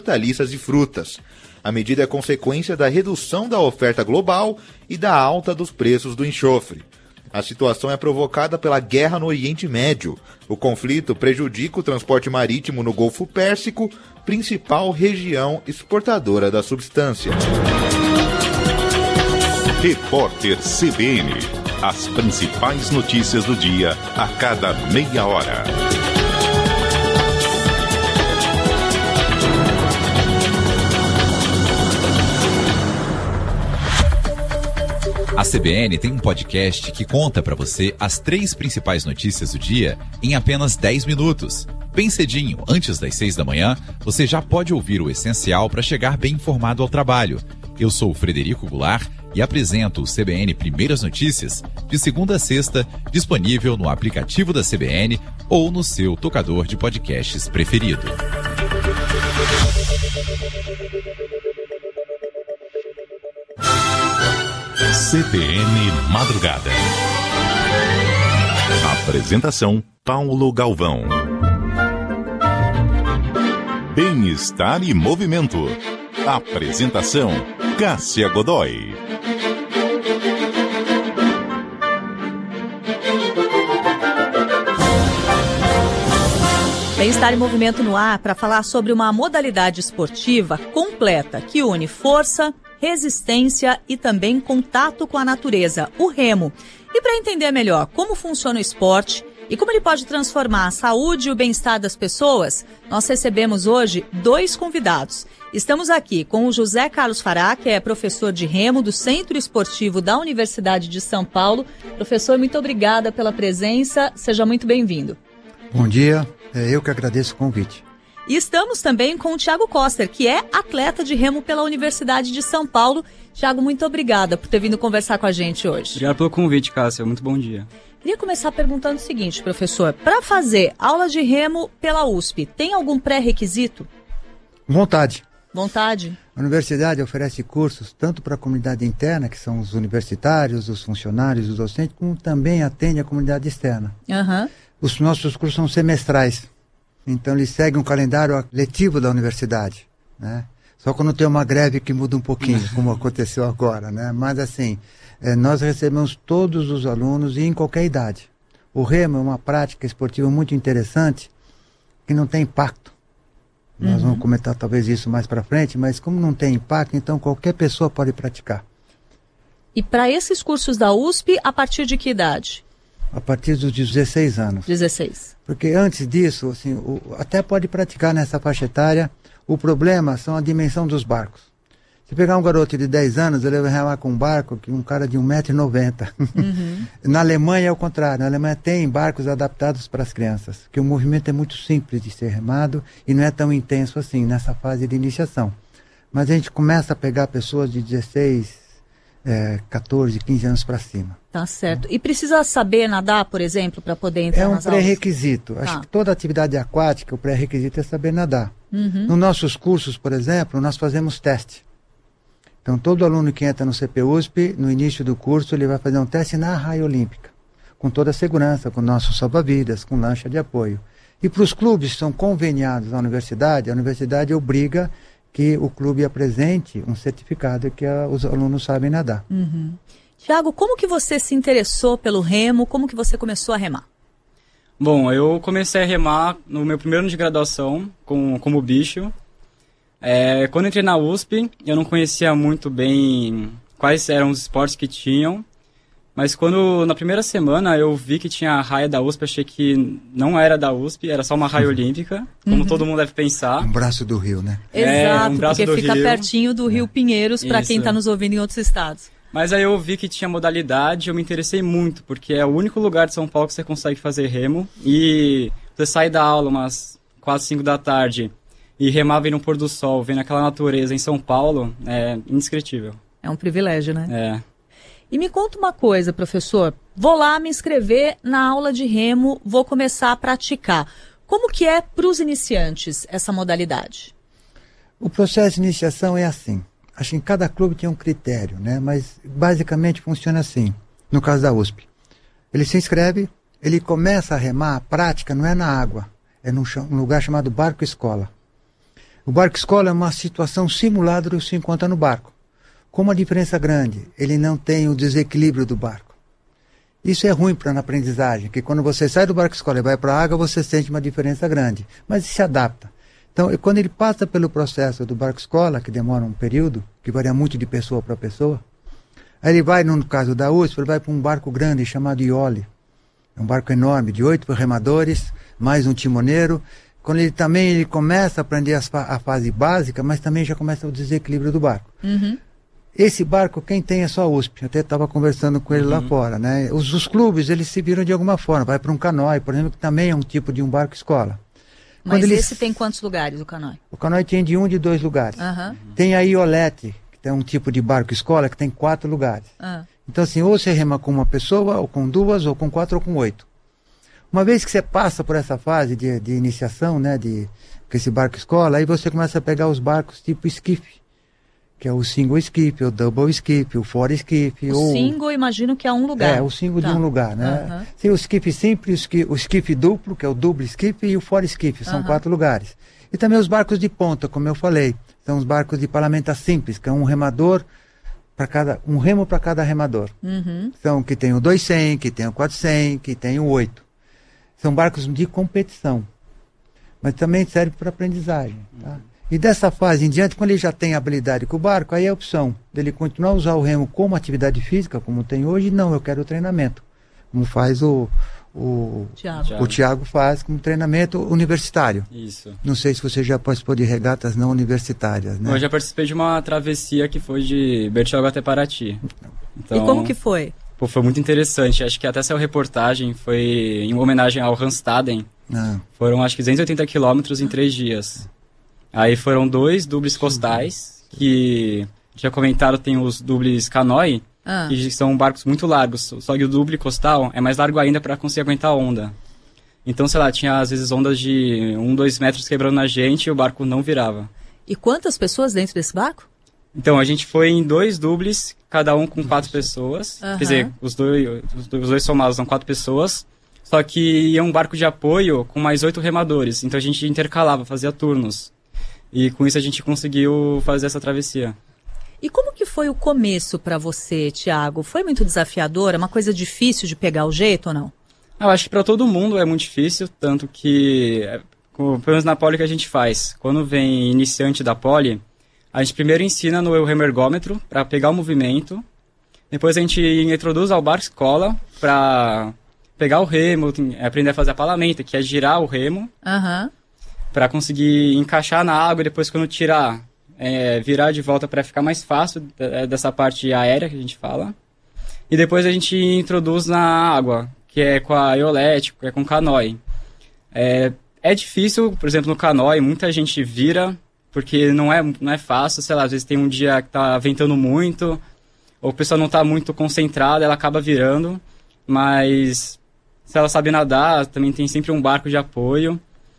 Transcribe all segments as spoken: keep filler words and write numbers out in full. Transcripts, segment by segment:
hortaliças e frutas. A medida é consequência da redução da oferta global e da alta dos preços do enxofre. A situação é provocada pela guerra no Oriente Médio. O conflito prejudica o transporte marítimo no Golfo Pérsico, principal região exportadora da substância. Repórter C B N. As principais notícias do dia a cada meia hora. A C B N tem um podcast que conta para você as três principais notícias do dia em apenas dez minutos. Bem cedinho, antes das seis da manhã, você já pode ouvir o essencial para chegar bem informado ao trabalho. Eu sou o Frederico Goulart e apresento o C B N Primeiras Notícias de segunda a sexta, disponível no aplicativo da C B N ou no seu tocador de podcasts preferido. C B N Madrugada. Apresentação: Paulo Galvão. Bem-estar e movimento. Apresentação: Cássia Godoy. Bem-estar e movimento no ar para falar sobre uma modalidade esportiva completa que une força, resistência e também contato com a natureza, o remo. E para entender melhor como funciona o esporte e como ele pode transformar a saúde e o bem-estar das pessoas, nós recebemos hoje dois convidados. Estamos aqui com o José Carlos Fará, que é professor de remo do Centro Esportivo da Universidade de São Paulo. Professor, muito obrigada pela presença, seja muito bem-vindo. Bom dia, é eu que agradeço o convite. E estamos também com o Thiago Koster, que é atleta de remo pela Universidade de São Paulo. Thiago, muito obrigada por ter vindo conversar com a gente hoje. Obrigado pelo convite, Cássia. Muito bom dia. Queria começar perguntando o seguinte, professor. Para fazer aula de remo pela U S P, tem algum pré-requisito? Vontade. Vontade? A universidade oferece cursos tanto para a comunidade interna, que são os universitários, os funcionários, os docentes, como também atende a comunidade externa. Uhum. Os nossos cursos são semestrais. Então, eles seguem um calendário letivo da universidade, né? Só quando tem uma greve que muda um pouquinho, como aconteceu agora, né? Mas, assim, é, nós recebemos todos os alunos e em qualquer idade. O remo é uma prática esportiva muito interessante, que não tem impacto. Uhum. Nós vamos comentar talvez isso mais para frente, mas como não tem impacto, então qualquer pessoa pode praticar. E para esses cursos da U S P, a partir de que idade? A partir dos dezesseis anos. dezesseis. Porque antes disso, assim, o, até pode praticar nessa faixa etária. O problema são a dimensão dos barcos. Se pegar um garoto de dez anos, ele vai remar com um barco que um cara de um metro e noventa. Uhum. Na Alemanha é o contrário. Na Alemanha tem barcos adaptados para as crianças, que o movimento é muito simples de ser remado e não é tão intenso assim nessa fase de iniciação. Mas a gente começa a pegar pessoas de dezesseis, é, quatorze, quinze anos para cima. Tá certo. E precisa saber nadar, por exemplo, para poder entrar nas aulas? É um pré-requisito. Acho tá. que toda atividade aquática, o pré-requisito é saber nadar. Uhum. Nos nossos cursos, por exemplo, nós fazemos teste. Então, todo aluno que entra no C P U S P, no início do curso, ele vai fazer um teste na raia olímpica, com toda a segurança, com nossos salva-vidas, com lancha de apoio. E para os clubes que são conveniados à universidade, a universidade obriga que o clube apresente um certificado que a, os alunos sabem nadar. Uhum. Thiago, como que você se interessou pelo remo? Como que você começou a remar? Bom, eu comecei a remar no meu primeiro ano de graduação, com, como bicho. É, quando entrei na U S P, eu não conhecia muito bem quais eram os esportes que tinham. Mas quando, na primeira semana, eu vi que tinha a raia da U S P, achei que não era da U S P, era só uma raia olímpica, como uhum. todo mundo deve pensar. Um braço do rio, né? É, Exato, um braço porque do fica rio. pertinho do Rio Pinheiros, para quem está nos ouvindo em outros estados. Mas aí eu vi que tinha modalidade, eu me interessei muito, porque é o único lugar de São Paulo que você consegue fazer remo. E você sai da aula umas quatro, cinco da tarde e remar vendo o pôr do sol, vendo aquela natureza em São Paulo, é indescritível. É um privilégio, né? É. E me conta uma coisa, professor. Vou lá me inscrever na aula de remo, vou começar a praticar. Como que é para os iniciantes essa modalidade? O processo de iniciação é assim. Acho que em cada clube tem um critério, né? Mas basicamente funciona assim, no caso da U S P. Ele se inscreve, ele começa a remar, a prática não é na água, é num, num lugar chamado barco-escola. O barco escola é uma situação simulada do que se encontra no barco. Com uma diferença grande, ele não tem o desequilíbrio do barco. Isso é ruim para a aprendizagem, que quando você sai do barco escola e vai para a água, você sente uma diferença grande, mas se adapta. Então, quando ele passa pelo processo do barco escola, que demora um período, que varia muito de pessoa para pessoa, aí ele vai, no caso da U S P, ele vai para um barco grande chamado Iole. É um barco enorme, de oito remadores, mais um timoneiro. Quando ele também ele começa a aprender as fa a fase básica, mas também já começa o desequilíbrio do barco. Uhum. Esse barco, quem tem é só a U S P. Eu até estava conversando com ele uhum. lá fora, né? Os, os clubes, eles se viram de alguma forma. Vai para um canoe, por exemplo, que também é um tipo de um barco escola. Mas Quando esse eles... tem quantos lugares, o canoe? O canoe tem de um de dois lugares. Uhum. Tem a Iolete, que tem um tipo de barco escola, que tem quatro lugares. Uhum. Então, assim, ou você rema com uma pessoa, ou com duas, ou com quatro, ou com oito. Uma vez que você passa por essa fase de, de iniciação, né, de, com esse barco escola, aí você começa a pegar os barcos tipo esquife, que é o single esquife, o double esquife, o four esquife. O ou... single, imagino que é um lugar. É, o single tá. de um lugar, né? Uhum. Tem o esquife simples, o esquife duplo, que é o double esquife, e o four esquife, são uhum. quatro lugares. E também os barcos de ponta, como eu falei, são os barcos de palamenta simples, que é um remador para cada, um remo para cada remador. Uhum. Então, que tem o dois cem, que tem o quatro cem, que tem o oito. São barcos de competição, mas também serve para aprendizagem, tá? E dessa fase em diante, quando ele já tem habilidade com o barco, aí é a opção dele continuar a usar o remo como atividade física, como tem hoje. Não, eu quero treinamento, como faz o, o, Thiago. o Thiago faz como treinamento universitário. Isso. Não sei se você já participou de regatas não universitárias, né? Eu já participei de uma travessia que foi de Bertioga até Paraty. Então, e como que foi? Pô, foi muito interessante. Acho que até saiu reportagem, foi em homenagem ao Randstaden. Ah. Foram acho que duzentos e oitenta quilômetros em três dias. Aí foram dois dubles costais, que já comentaram, tem os dubles canoe, ah. que são barcos muito largos. Só que o duble costal é mais largo ainda para conseguir aguentar a onda. Então, sei lá, tinha às vezes ondas de um, dois metros quebrando na gente e o barco não virava. E quantas pessoas dentro desse barco? Então, a gente foi em dois dubles, cada um com quatro pessoas. Uhum. Quer dizer, os dois, os dois, os dois somados são quatro pessoas. Só que ia um barco de apoio com mais oito remadores. Então a gente intercalava, fazia turnos. E com isso a gente conseguiu fazer essa travessia. E como que foi o começo para você, Thiago? Foi muito desafiador? É uma coisa difícil de pegar o jeito ou não? Eu acho que para todo mundo é muito difícil, tanto que, pelo menos na poli que a gente faz, quando vem iniciante da poli, a gente primeiro ensina no remergômetro para pegar o movimento, depois a gente introduz ao barco escola para pegar o remo, aprender a fazer a palamenta, que é girar o remo. Aham. Uhum. Para conseguir encaixar na água e depois quando tirar, é, virar de volta para ficar mais fácil dessa parte aérea que a gente fala. E depois a gente introduz na água, que é com a Iolete, que é com canoe. É, é difícil, por exemplo, no canoe, muita gente vira, porque não é, não é fácil, sei lá, às vezes tem um dia que tá ventando muito, ou a pessoa não tá muito concentrada, ela acaba virando, mas se ela sabe nadar, também tem sempre um barco de apoio.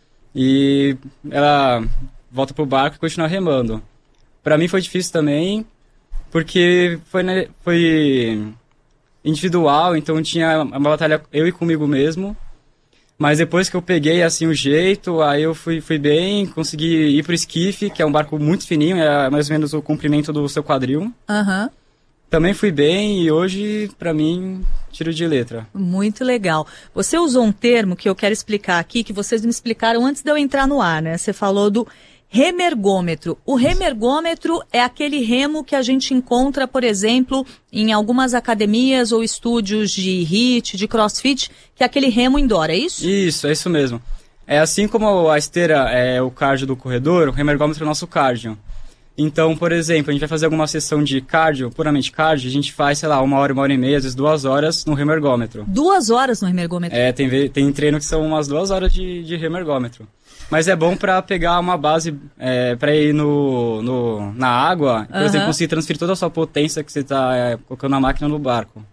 E ela volta pro barco e continua remando. Pra mim foi difícil também, porque foi, né, foi individual, então tinha uma batalha eu e comigo mesmo. Mas depois que eu peguei assim o jeito, aí eu fui, fui bem, consegui ir pro esquife, que é um barco muito fininho, é mais ou menos o comprimento do seu quadril. Aham. Uhum. Também fui bem e hoje, pra mim, tiro de letra. Muito legal. Você usou um termo que eu quero explicar aqui, que vocês me explicaram antes de eu entrar no ar, né? Você falou do remergômetro. O remergômetro é aquele remo que a gente encontra, por exemplo, em algumas academias ou estúdios de HIIT, de CrossFit, que é aquele remo indoor, é isso? Isso, é isso mesmo. É assim como a esteira é o cardio do corredor, o remergômetro é o nosso cardio. Então, por exemplo, a gente vai fazer alguma sessão de cardio, puramente cardio, a gente faz, sei lá, uma hora, uma hora e meia, às vezes duas horas no remergômetro. Duas horas no remergômetro? É, tem, tem treino que são umas duas horas de, de remergômetro. Mas é bom para pegar uma base, é, para ir no, no, na água, por uhum. exemplo, conseguir transferir toda a sua potência que você está é, colocando na máquina no barco.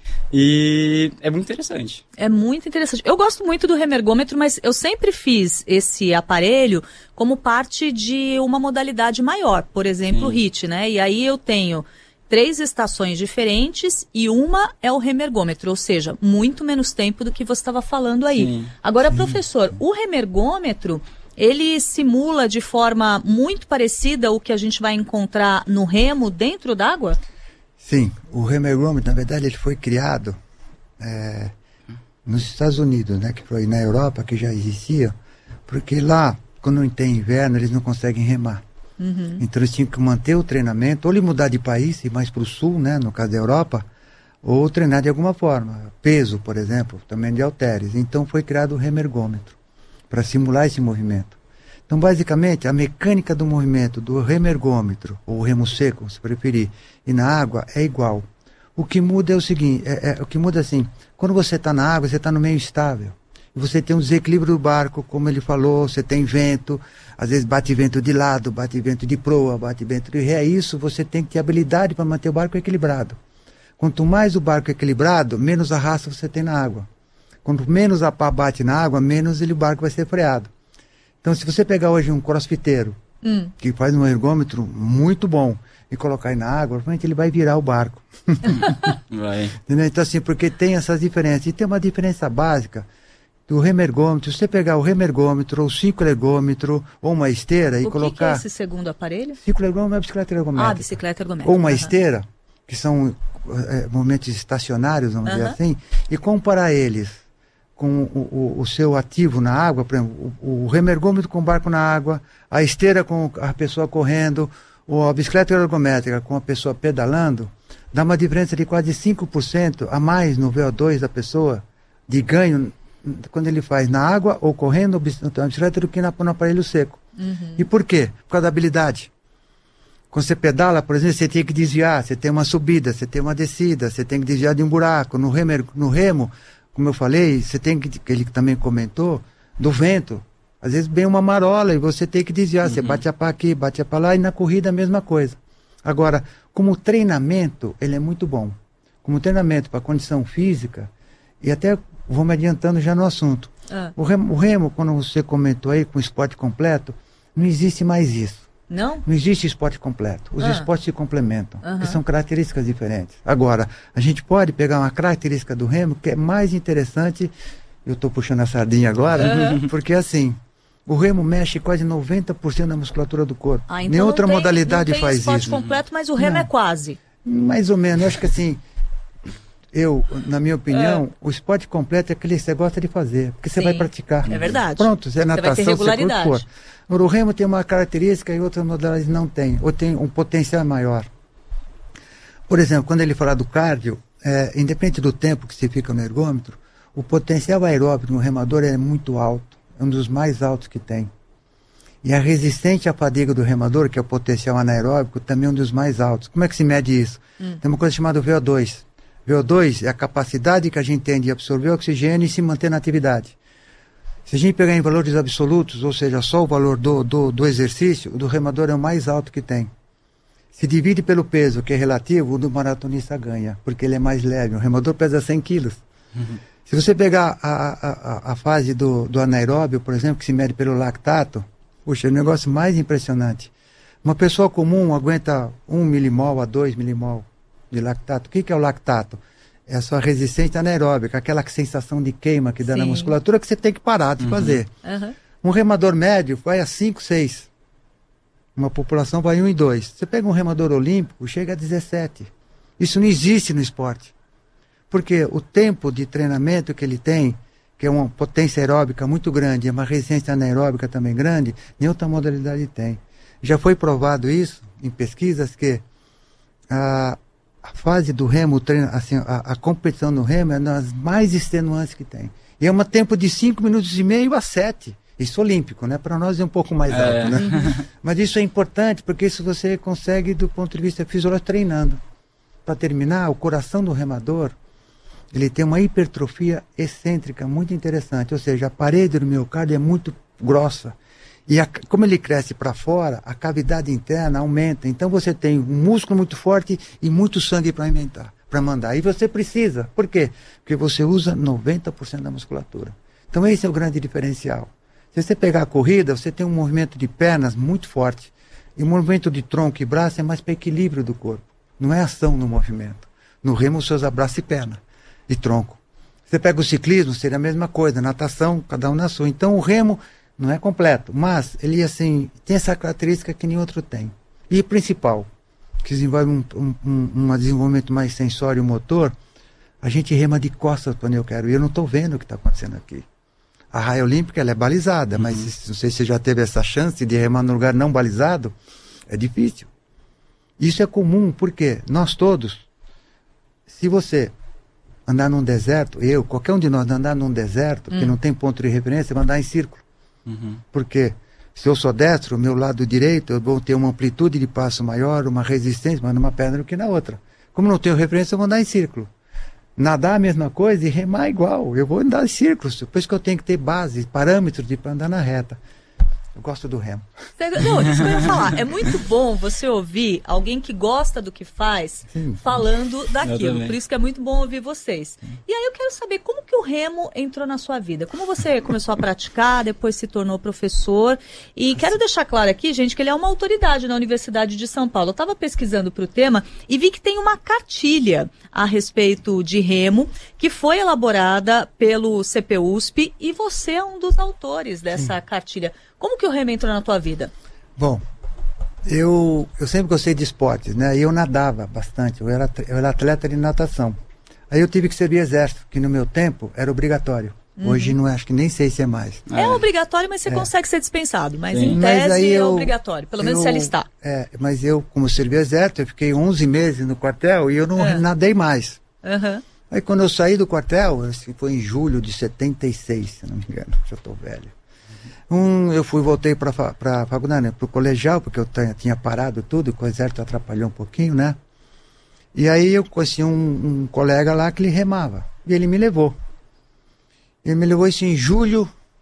E é muito interessante. É muito interessante. Eu gosto muito do remergômetro, mas eu sempre fiz esse aparelho como parte de uma modalidade maior, por exemplo, o HIIT, né? E aí eu tenho três estações diferentes e uma é o remergômetro, ou seja, muito menos tempo do que você estava falando aí. Sim. Agora, professor, o remergômetro, ele simula de forma muito parecida o que a gente vai encontrar no remo dentro d'água? Sim, o remo ergômetro, na verdade, ele foi criado é, nos Estados Unidos, né, que foi na Europa, que já existia, porque lá, quando não tem inverno, eles não conseguem remar. Uhum. Então eles tinham que manter o treinamento, ou ele mudar de país, ir mais para o sul, né, no caso da Europa, ou treinar de alguma forma. Peso, por exemplo, também de halteres. Então foi criado o remo ergômetro, para simular esse movimento. Então, basicamente, a mecânica do movimento do remo ergômetro, ou remo seco, se preferir, e na água é igual. O que muda é o seguinte, é, é, o que muda é assim, quando você está na água, você está no meio estável. Você tem um desequilíbrio do barco, como ele falou, você tem vento, às vezes bate vento de lado, bate vento de proa, bate vento de ré. Isso você tem que ter habilidade para manter o barco equilibrado. Quanto mais o barco é equilibrado, menos arrasto você tem na água. Quanto menos a pá bate na água, menos ele, o barco vai ser freado. Então, se você pegar hoje um crossfiteiro, hum. que faz um ergômetro muito bom, e colocar aí na água, provavelmente ele vai virar o barco. Vai. Então, assim, porque tem essas diferenças. E tem uma diferença básica do remo ergômetro. Se você pegar o remo ergômetro, ou o ciclo ergômetro, ou uma esteira, o e que colocar... O que é esse segundo aparelho? Ciclo ergômetro é a bicicleta ergométrica. Ah, bicicleta ergométrica. Ou uma uhum. esteira, que são é, movimentos estacionários, vamos uhum. dizer assim, e comparar eles com o, o, o seu ativo na água, por exemplo, o, o remo ergômetro com o barco na água, a esteira com a pessoa correndo, ou a bicicleta ergométrica com a pessoa pedalando, dá uma diferença de quase cinco por cento a mais no V O dois da pessoa, de ganho, quando ele faz na água ou correndo na bicicleta, do que na, no aparelho seco. Uhum. E por quê? Por causa da habilidade. Quando você pedala, por exemplo, você tem que desviar, você tem uma subida, você tem uma descida, você tem que desviar de um buraco. No remo, no remo como eu falei, você tem que, que ele também comentou, do vento. Às vezes vem uma marola e você tem que desviar, uhum. você bate a pá aqui, bate a pá lá, e na corrida a mesma coisa. Agora, como treinamento, ele é muito bom. Como treinamento para condição física, e até vou me adiantando já no assunto. Ah. O, remo, o remo, quando você comentou aí com o esporte completo, não existe mais isso. Não? Não existe esporte completo. Os ah. esportes se complementam, uhum. porque são características diferentes. Agora, a gente pode pegar uma característica do remo que é mais interessante, eu estou puxando a sardinha agora, uhum. porque assim, o remo mexe quase noventa por cento da musculatura do corpo. Ah, então nem outra tem, modalidade não tem faz isso. esporte completo, mas o remo não. é quase. Mais ou menos, eu acho que assim... Eu, na minha opinião, é. o esporte completo é aquele que você gosta de fazer, porque você Sim, vai praticar. É verdade. Pronto, você é natação, você vai ter regularidade. Você for. O remo tem uma característica e outras modalidades não tem, ou tem um potencial maior. Por exemplo, quando ele fala do cardio, é, independente do tempo que você fica no ergômetro, o potencial aeróbico no remador é muito alto, é um dos mais altos que tem. E a resistência à fadiga do remador, que é o potencial anaeróbico, também é um dos mais altos. Como é que se mede isso? Hum. Tem uma coisa chamada V O dois. V O dois é a capacidade que a gente tem de absorver oxigênio e se manter na atividade. Se a gente pegar em valores absolutos, ou seja, só o valor do, do, do exercício, o do remador é o mais alto que tem. Se divide pelo peso, que é relativo, o do maratonista ganha, porque ele é mais leve. O remador pesa cem quilos. Uhum. Se você pegar a, a, a, a fase do, do anaeróbio, por exemplo, que se mede pelo lactato, puxa, é o negócio mais impressionante. Uma pessoa comum aguenta um milimol a dois milimol de lactato. O que, que é o lactato? É a sua resistência anaeróbica, aquela sensação de queima que dá Sim. na musculatura que você tem que parar de uhum. fazer. Uhum. Um remador médio vai a cinco, seis. Uma população vai a um e dois. Você pega um remador olímpico, chega a dezessete. Isso não existe no esporte. Porque o tempo de treinamento que ele tem, que é uma potência aeróbica muito grande, é uma resistência anaeróbica também grande, nem outra modalidade tem. Já foi provado isso em pesquisas que a A fase do remo, o treino, assim, a, a competição no remo é das mais extenuantes que tem. E é um tempo de cinco minutos e meio a sete. Isso olímpico, né? Para nós é um pouco mais é. alto, né? Mas isso é importante, porque isso você consegue do ponto de vista fisiológico treinando. Para terminar, o coração do remador, ele tem uma hipertrofia excêntrica muito interessante. Ou seja, a parede do miocárdio é muito grossa. E a, como ele cresce para fora, a cavidade interna aumenta. Então você tem um músculo muito forte e muito sangue para alimentar, para mandar. E você precisa. Por quê? Porque você usa noventa por cento da musculatura. Então esse é o grande diferencial. Se você pegar a corrida, você tem um movimento de pernas muito forte. E o movimento de tronco e braço é mais para equilíbrio do corpo. Não é ação no movimento. No remo você usa braço e perna. E tronco. Você pega o ciclismo, seria a mesma coisa. Natação, cada um na sua. Então o remo... Não é completo, mas ele assim tem essa característica que nenhum outro tem. E principal, que desenvolve um, um, um, um desenvolvimento mais sensório motor, a gente rema de costas para onde eu quero. E eu não estou vendo o que está acontecendo aqui. A raia olímpica ela é balizada, uhum. mas não sei se você já teve essa chance de remar num lugar não balizado, é difícil. Isso é comum, porque nós todos, se você andar num deserto, eu, qualquer um de nós andar num deserto, uhum. que não tem ponto de referência, vai andar em círculo. Uhum. Porque se eu sou destro, o meu lado direito, eu vou ter uma amplitude de passo maior, uma resistência, mas numa perna do que na outra. Como não tenho referência, eu vou andar em círculo. Nadar a mesma coisa e remar igual. Eu vou andar em círculos. Por isso que eu tenho que ter base, parâmetros de para andar na reta. Eu gosto do remo. Não, isso que eu ia falar. É muito bom você ouvir alguém que gosta do que faz Sim. falando daquilo. Por isso que é muito bom ouvir vocês. E aí eu quero saber como que o remo entrou na sua vida. Como você começou a praticar, depois se tornou professor. E quero deixar claro aqui, gente, que ele é uma autoridade na Universidade de São Paulo. Eu estava pesquisando para o tema e vi que tem uma cartilha a respeito de remo que foi elaborada pelo C P U S P e você é um dos autores dessa Sim. cartilha. Como que o remo entrou na tua vida? Bom, eu, eu sempre gostei de esportes, né? E eu nadava bastante, eu era, eu era atleta de natação. Aí eu tive que servir exército, que no meu tempo era obrigatório. Uhum. Hoje não acho que nem sei se é mais. É, é obrigatório, mas você é. consegue ser dispensado. Mas Sim. em tese mas é eu, obrigatório, pelo menos eu, se alistar. É, mas eu, como servi exército, eu fiquei onze meses no quartel e eu não é. nadei mais. Uhum. Aí quando eu saí do quartel, assim, foi em julho de setenta e seis, se não me engano, já estou velho. Um, eu fui, voltei para a faculdade, né, para o colegial, porque eu t- tinha parado tudo, o exército atrapalhou um pouquinho, né? E aí eu conheci um, um colega lá que ele remava, e ele me levou. Ele me levou isso em julho,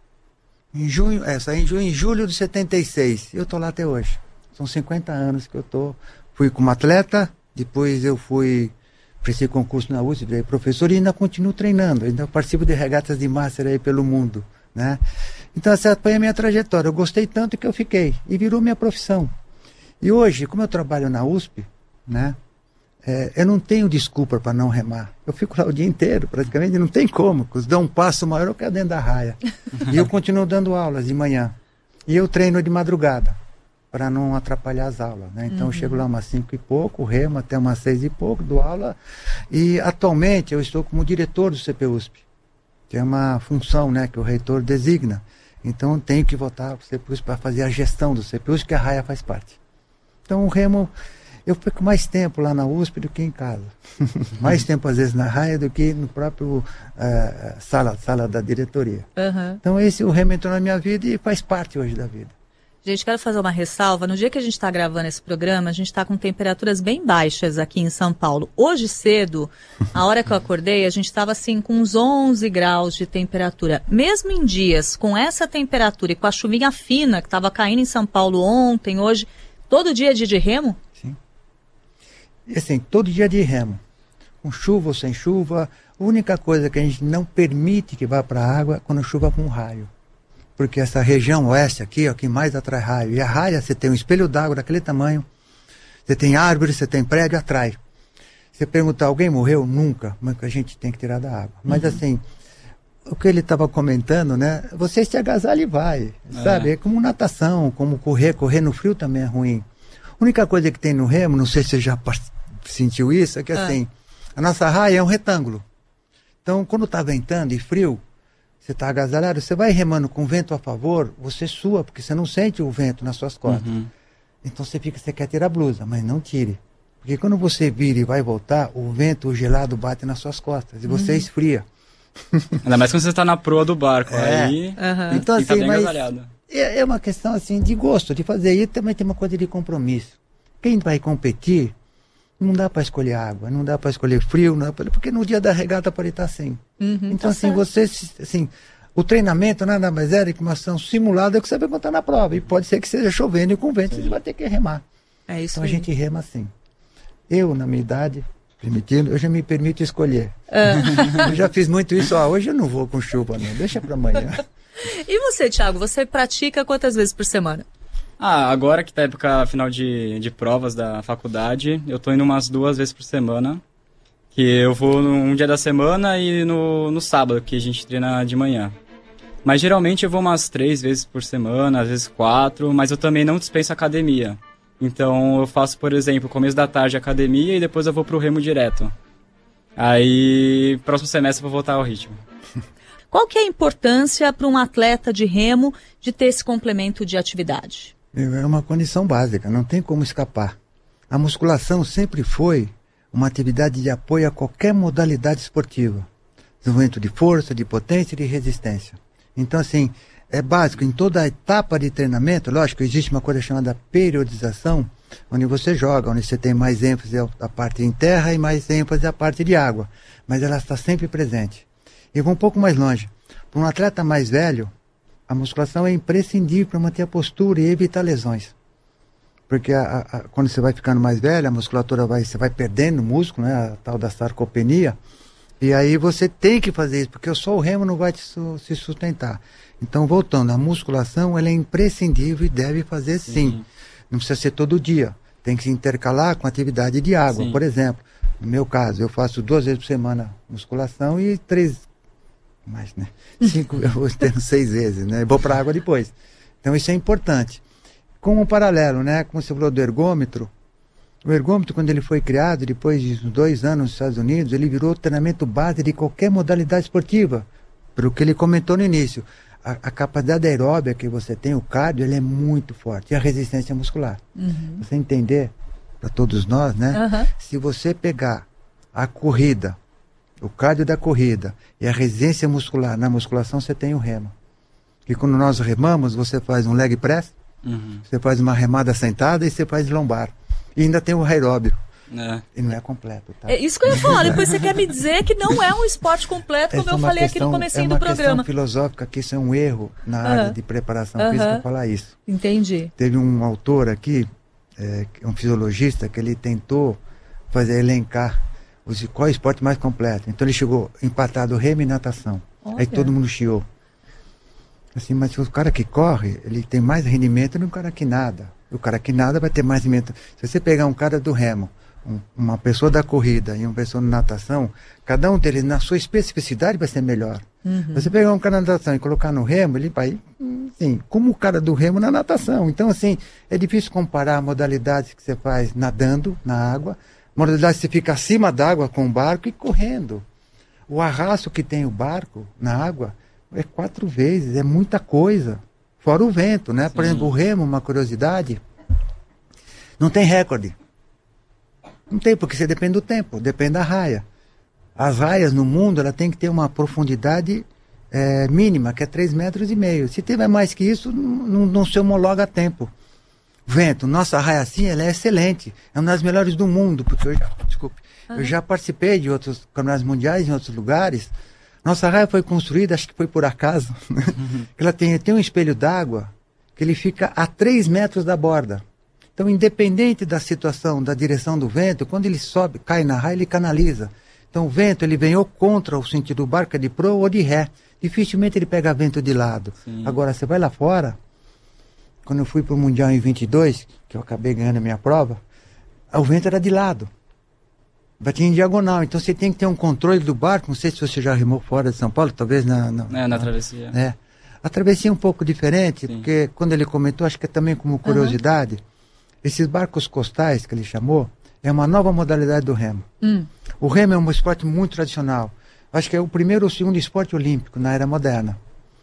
em junho, é, saí em julho, em julho de setenta e seis, e eu estou lá até hoje. São cinquenta anos que eu estou, fui como atleta, depois eu fui, prestei concurso na U S P, virei professor e ainda continuo treinando, ainda participo de regatas de master aí pelo mundo, né? Então essa foi a minha trajetória, eu gostei tanto que eu fiquei, e virou minha profissão. E hoje, como eu trabalho na U S P, né, é, eu não tenho desculpa para não remar. Eu fico lá o dia inteiro, praticamente, não tem como. Se dá um passo maior, eu quero dentro da raia. E eu continuo dando aulas de manhã. E eu treino de madrugada, para não atrapalhar as aulas, né? Então uhum. eu chego lá umas cinco e pouco, remo até umas seis e pouco, dou aula. E atualmente eu estou como diretor do C P U S P, que é uma função, né, que o reitor designa. Então eu tenho que voltar para o C P U S P para fazer a gestão do C P U S P, que a raia faz parte. Então o remo, eu fico mais tempo lá na U S P do que em casa. Mais tempo às vezes na raia do que no próprio uh, sala, sala da diretoria. Uhum. Então esse o remo entrou na minha vida e faz parte hoje da vida. Gente, quero fazer uma ressalva. No dia que a gente está gravando esse programa, a gente está com temperaturas bem baixas aqui em São Paulo. Hoje cedo, a hora que eu acordei, a gente estava assim com uns onze graus de temperatura. Mesmo em dias com essa temperatura e com a chuvinha fina que estava caindo em São Paulo ontem, hoje, todo dia é dia de remo? Sim. E assim, todo dia é de remo. Com chuva ou sem chuva, a única coisa que a gente não permite que vá para a água é quando chuva com raio. Porque essa região oeste aqui é o que mais atrai raio. E a raia, você tem um espelho d'água daquele tamanho, você tem árvore, você tem prédio, atrai. Você perguntar, alguém morreu? Nunca, mas a gente tem que tirar da água. Mas uhum. assim, o que ele estava comentando, né? Você se agasalha e vai, é. sabe? É como natação, como correr. Correr no frio também é ruim. A única coisa que tem no remo, não sei se você já sentiu isso, é que ah. assim, a nossa raia é um retângulo. Então, quando está ventando e frio, você está agasalhado, você vai remando com vento a favor, você sua, porque você não sente o vento nas suas costas. Uhum. Então você fica, você quer tirar a blusa, mas não tire. Porque quando você vira e vai voltar, o vento, o gelado bate nas suas costas e você uhum. esfria. Ainda mais quando você está na proa do barco, é. aí uhum. então, fica assim, bem mas agasalhado. É, é uma questão assim de gosto, de fazer. E também tem uma coisa de compromisso. Quem vai competir, não dá para escolher água, não dá para escolher frio, não dá pra... porque no dia da regata pode estar assim. Uhum, então, tá assim, certo. você, assim, o treinamento nada mais é que uma ação simulada que você vai botar na prova. E pode ser que seja chovendo e com vento, você vai ter que remar. É isso então aí. A gente rema assim. Eu, na minha idade, permitindo, eu já me permito escolher. Ah. Eu já fiz muito isso, ó, hoje eu não vou com chuva, não, deixa para amanhã. E você, Thiago, você pratica quantas vezes por semana? Ah, agora que tá a época final de, de provas da faculdade, eu tô indo umas duas vezes por semana. Que eu vou um dia da semana e no, no sábado, que a gente treina de manhã. Mas geralmente eu vou umas três vezes por semana, às vezes quatro, mas eu também não dispenso academia. Então eu faço, por exemplo, começo da tarde academia e depois eu vou pro remo direto. Aí, próximo semestre eu vou voltar ao ritmo. Qual que é a importância para um atleta de remo de ter esse complemento de atividade? É uma condição básica, não tem como escapar. A musculação sempre foi uma atividade de apoio a qualquer modalidade esportiva. Desenvolvimento de força, de potência e de resistência. Então, assim, é básico. Em toda a etapa de treinamento, lógico, existe uma coisa chamada periodização, onde você joga, onde você tem mais ênfase a parte em terra e mais ênfase a parte de água. Mas ela está sempre presente. E vou um pouco mais longe. Para um atleta mais velho, a musculação é imprescindível para manter a postura e evitar lesões. Porque a, a, quando você vai ficando mais velho, a musculatura vai, você vai perdendo músculo, né, a tal da sarcopenia, e aí você tem que fazer isso, porque só o remo não vai te su, se sustentar. Então, voltando, a musculação ela é imprescindível e deve fazer sim. sim. Não precisa ser todo dia. Tem que se intercalar com atividade de água. Sim. Por exemplo, no meu caso, eu faço duas vezes por semana musculação e três, mais, né? Cinco, eu vou tendo seis vezes, né? Eu vou para a água depois. Então, isso é importante. Com um paralelo, né? Como você falou do ergômetro, o ergômetro, quando ele foi criado, depois de dois anos nos Estados Unidos, ele virou treinamento base de qualquer modalidade esportiva. Pelo que ele comentou no início, a, a capacidade aeróbica que você tem, o cardio, ele é muito forte. E a resistência muscular. Uhum. Você entender, para todos nós, né? Uhum. Se você pegar a corrida, o cardio da corrida e a resistência muscular na musculação, você tem o remo. E quando nós remamos, você faz um leg press, uhum. você faz uma remada sentada e você faz lombar. E ainda tem o aeróbio. É. E não é completo, tá? É isso que eu ia falar. Depois você quer me dizer que não é um esporte completo, como eu falei questão, aqui no comecinho do programa. É uma questão filosófica, que isso é um erro na uhum. área de preparação uhum. física falar isso. Entendi. Teve um autor aqui, é, um fisiologista, que ele tentou fazer elencar os, qual é o esporte mais completo. Então ele chegou empatado remo e natação. Olha. Aí todo mundo chiou. Assim, mas o cara que corre, ele tem mais rendimento do que o cara que nada. O cara que nada vai ter mais rendimento. Se você pegar um cara do remo, um, uma pessoa da corrida e uma pessoa de natação, cada um deles, na sua especificidade, vai ser melhor. Uhum. Se você pegar um cara na natação e colocar no remo, ele vai, assim, como o cara do remo na natação. Então, assim, é difícil comparar modalidades que você faz nadando na água, modalidades que você fica acima da água com o barco e correndo. O arrasto que tem o barco na água é quatro vezes, é muita coisa. Fora o vento, né? Sim. Por exemplo, o remo, uma curiosidade, não tem recorde. Não tem, porque você depende do tempo, depende da raia. As raias no mundo, ela tem que ter uma profundidade é, mínima, que é três metros e meio. Se tiver mais que isso, não, não se homologa a tempo. Vento, nossa raia assim, ela é excelente. É uma das melhores do mundo, porque eu já, desculpe, uhum. eu já participei de outros campeonatos mundiais em outros lugares. Nossa raia foi construída, acho que foi por acaso, uhum. ela tem, tem um espelho d'água que ele fica a três metros da borda. Então, independente da situação, da direção do vento, quando ele sobe, cai na raia, ele canaliza. Então, o vento, ele vem ou contra o sentido do barco, é de pro ou de ré. Dificilmente ele pega vento de lado. Sim. Agora, você vai lá fora, quando eu fui para o Mundial em vinte e dois, que eu acabei ganhando a minha prova, o vento era de lado. Batia em diagonal, então você tem que ter um controle do barco. Não sei se você já remou fora de São Paulo, talvez na... na é, na, na travessia. É. A travessia é um pouco diferente, Sim. porque quando ele comentou, acho que é também como curiosidade, uhum. esses barcos costais que ele chamou, é uma nova modalidade do remo. Hum. O remo é um esporte muito tradicional. Acho que é o primeiro ou segundo esporte olímpico na era moderna.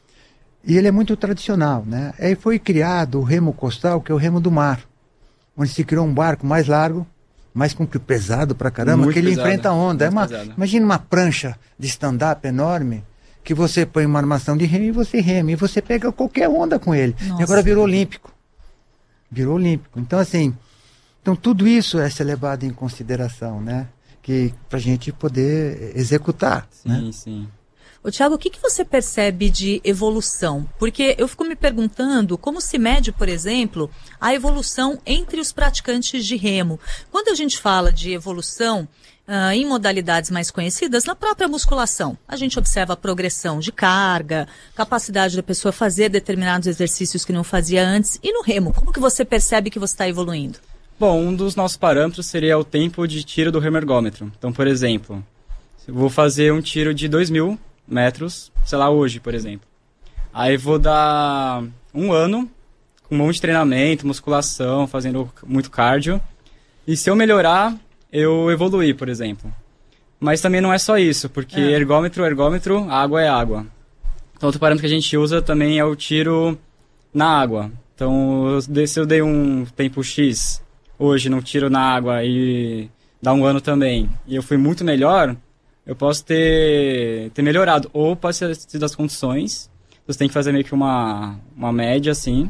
E ele é muito tradicional, né? Aí foi criado o remo costal, que é o remo do mar, onde se criou um barco mais largo, mais comprido, pesado pra caramba, muito que ele pesado, enfrenta a onda. É uma, imagina uma prancha de stand-up enorme, que você põe uma armação de remo e você rema, e você pega qualquer onda com ele. Nossa. E agora virou olímpico. Virou olímpico. Então, assim, então tudo isso é ser levado em consideração, né? Que, pra gente poder executar. Sim, né? sim. Ô, Thiago, o que, que você percebe de evolução? Porque eu fico me perguntando como se mede, por exemplo, a evolução entre os praticantes de remo. Quando a gente fala de evolução uh, em modalidades mais conhecidas, na própria musculação, a gente observa a progressão de carga, capacidade da pessoa fazer determinados exercícios que não fazia antes. E no remo, como que você percebe que você está evoluindo? Bom, um dos nossos parâmetros seria o tempo de tiro do remo ergômetro. Então, por exemplo, eu vou fazer um tiro de dois mil metros, sei lá, hoje, por exemplo. Aí vou dar um ano, com um monte de treinamento, musculação, fazendo muito cardio. E se eu melhorar, eu evoluir, por exemplo. Mas também não é só isso, porque é. ergômetro, ergômetro, água é água. Então, outro parâmetro que a gente usa também é o tiro na água. Então, se eu dei um tempo X hoje no tiro na água e dá um ano também, e eu fui muito melhor, eu posso ter, ter melhorado. Ou pode ser das condições, você tem que fazer meio que uma, uma média, assim.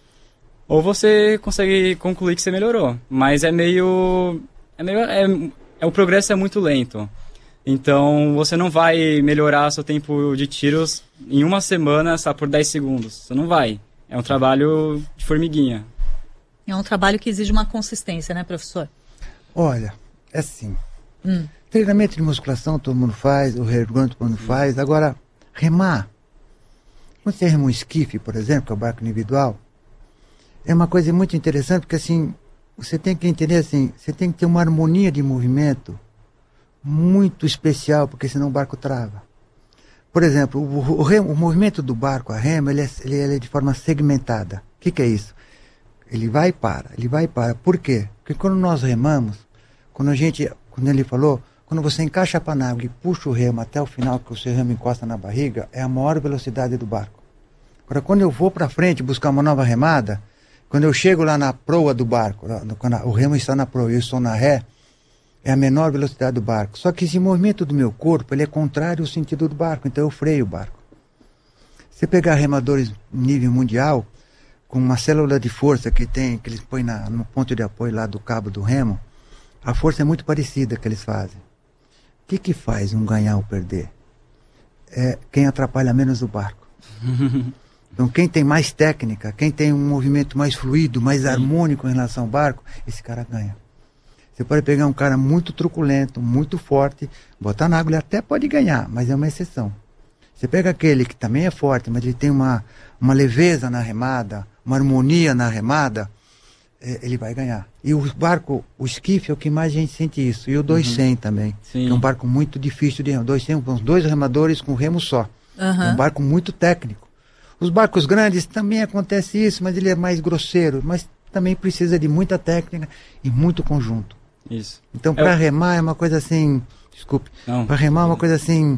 Ou você consegue concluir que você melhorou. Mas é meio... É meio é, é, o progresso é muito lento. Então, você não vai melhorar seu tempo de tiros em uma semana, só por dez segundos. Você não vai. É um trabalho de formiguinha. É um trabalho que exige uma consistência, né, professor? Olha, é assim. Hum. Treinamento de musculação todo mundo faz, o ergômetro todo mundo faz. Agora, remar. Quando você rema um esquife, por exemplo, que é o barco individual, é uma coisa muito interessante, porque assim, você tem que entender assim, você tem que ter uma harmonia de movimento muito especial, porque senão o barco trava. Por exemplo, o, o, remo, o movimento do barco a remo, ele é, ele, ele é de forma segmentada. O que, que é isso? Ele vai e para, ele vai e para. Por quê? Porque quando nós remamos, quando a gente, quando ele falou, quando você encaixa a panágua e puxa o remo até o final, que o seu remo encosta na barriga, é a maior velocidade do barco. Agora, quando eu vou para frente buscar uma nova remada, quando eu chego lá na proa do barco, quando o remo está na proa e eu estou na ré, é a menor velocidade do barco. Só que esse movimento do meu corpo, ele é contrário ao sentido do barco, então eu freio o barco. Se pegar remadores nível mundial, com uma célula de força que tem, que eles põem na, no ponto de apoio lá do cabo do remo, a força é muito parecida que eles fazem. O que que faz um ganhar ou perder? É quem atrapalha menos o barco. Então quem tem mais técnica, quem tem um movimento mais fluido, mais harmônico em relação ao barco, esse cara ganha. Você pode pegar um cara muito truculento, muito forte, botar na água, ele até pode ganhar, mas é uma exceção. Você pega aquele que também é forte, mas ele tem uma, uma leveza na remada, uma harmonia na remada, é, ele vai ganhar. E o barco, o esquife é o que mais a gente sente isso. E o duzentos e cem uhum. também, Sim. que é um barco muito difícil de remar. duzentos e cem, uns dois remadores com remo só. Uhum. É um barco muito técnico. Os barcos grandes também acontece isso, mas ele é mais grosseiro, mas também precisa de muita técnica e muito conjunto. Isso. Então, para Eu... remar é uma coisa assim, desculpe, para remar é uma coisa assim,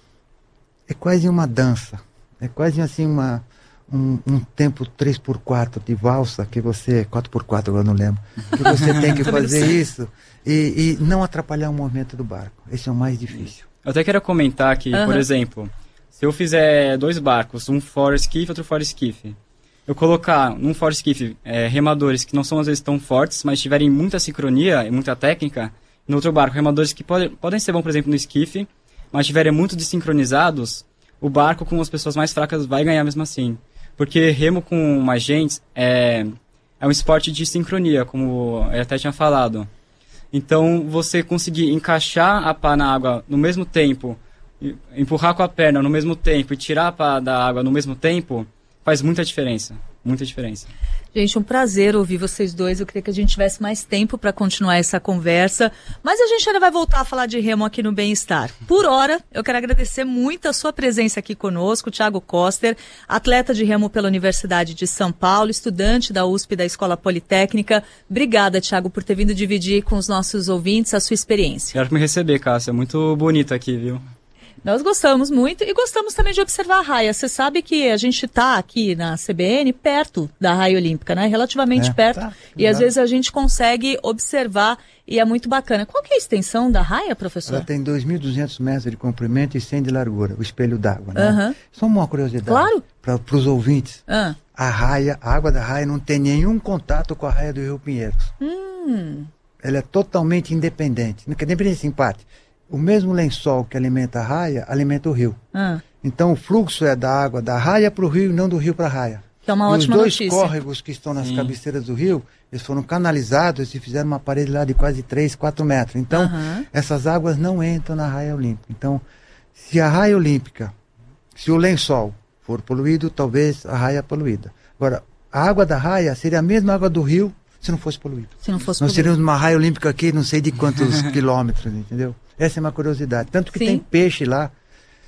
é quase uma dança, é quase assim uma, um, um tempo três por quatro de valsa, que você, quatro por quatro agora não lembro, que você tem que fazer isso e, e não atrapalhar o movimento do barco. Esse é o mais difícil. Eu até quero comentar que, uhum. por exemplo, se eu fizer dois barcos, um fora esquife e outro fora esquife, eu colocar num fora esquife é, remadores que não são às vezes tão fortes, mas tiverem muita sincronia e muita técnica, no outro barco, remadores que pode, podem ser bons, por exemplo, no esquife, mas estiverem muito desincronizados, o barco com as pessoas mais fracas vai ganhar mesmo assim. Porque remo com mais gente é, é um esporte de sincronia, como eu até tinha falado. Então, você conseguir encaixar a pá na água no mesmo tempo, empurrar com a perna no mesmo tempo e tirar a pá da água no mesmo tempo, faz muita diferença, muita diferença. Gente, um prazer ouvir vocês dois. Eu queria que a gente tivesse mais tempo para continuar essa conversa, mas a gente ainda vai voltar a falar de remo aqui no Bem-Estar. Por hora, eu quero agradecer muito a sua presença aqui conosco, Thiago Koster, atleta de remo pela Universidade de São Paulo, estudante da U S P da Escola Politécnica. Obrigada, Thiago, por ter vindo dividir com os nossos ouvintes a sua experiência. Quero me receber, Cássia. Muito bonito aqui, viu? Nós gostamos muito e gostamos também de observar a raia. Você sabe que a gente está aqui na C B N perto da raia olímpica, né? Relativamente é, perto. Tá, e às vezes a gente consegue observar e é muito bacana. Qual que é a extensão da raia, professor? Ela tem dois mil e duzentos metros de comprimento e cem de largura, o espelho d'água, né? Uhum. Só uma curiosidade claro. para os ouvintes. Uhum. A raia, a água da raia não tem nenhum contato com a raia do Rio Pinheiros. Hum. Ela é totalmente independente. Independente de empate. O mesmo lençol que alimenta a raia, alimenta o rio. Ah. Então o fluxo é da água da raia para o rio e não do rio para a raia. Que é uma e ótima os dois notícia. córregos que estão nas Sim. cabeceiras do rio, eles foram canalizados e fizeram uma parede lá de quase três, quatro metros. Então, uh-huh. essas águas não entram na raia olímpica. Então, se a raia olímpica, se o lençol for poluído, talvez a raia é poluída. Agora, a água da raia seria a mesma água do rio se não fosse poluída. Se não fosse Nós poluído. teríamos uma raia olímpica aqui, não sei de quantos quilômetros, entendeu? Essa é uma curiosidade. Tanto que Sim. tem peixe lá.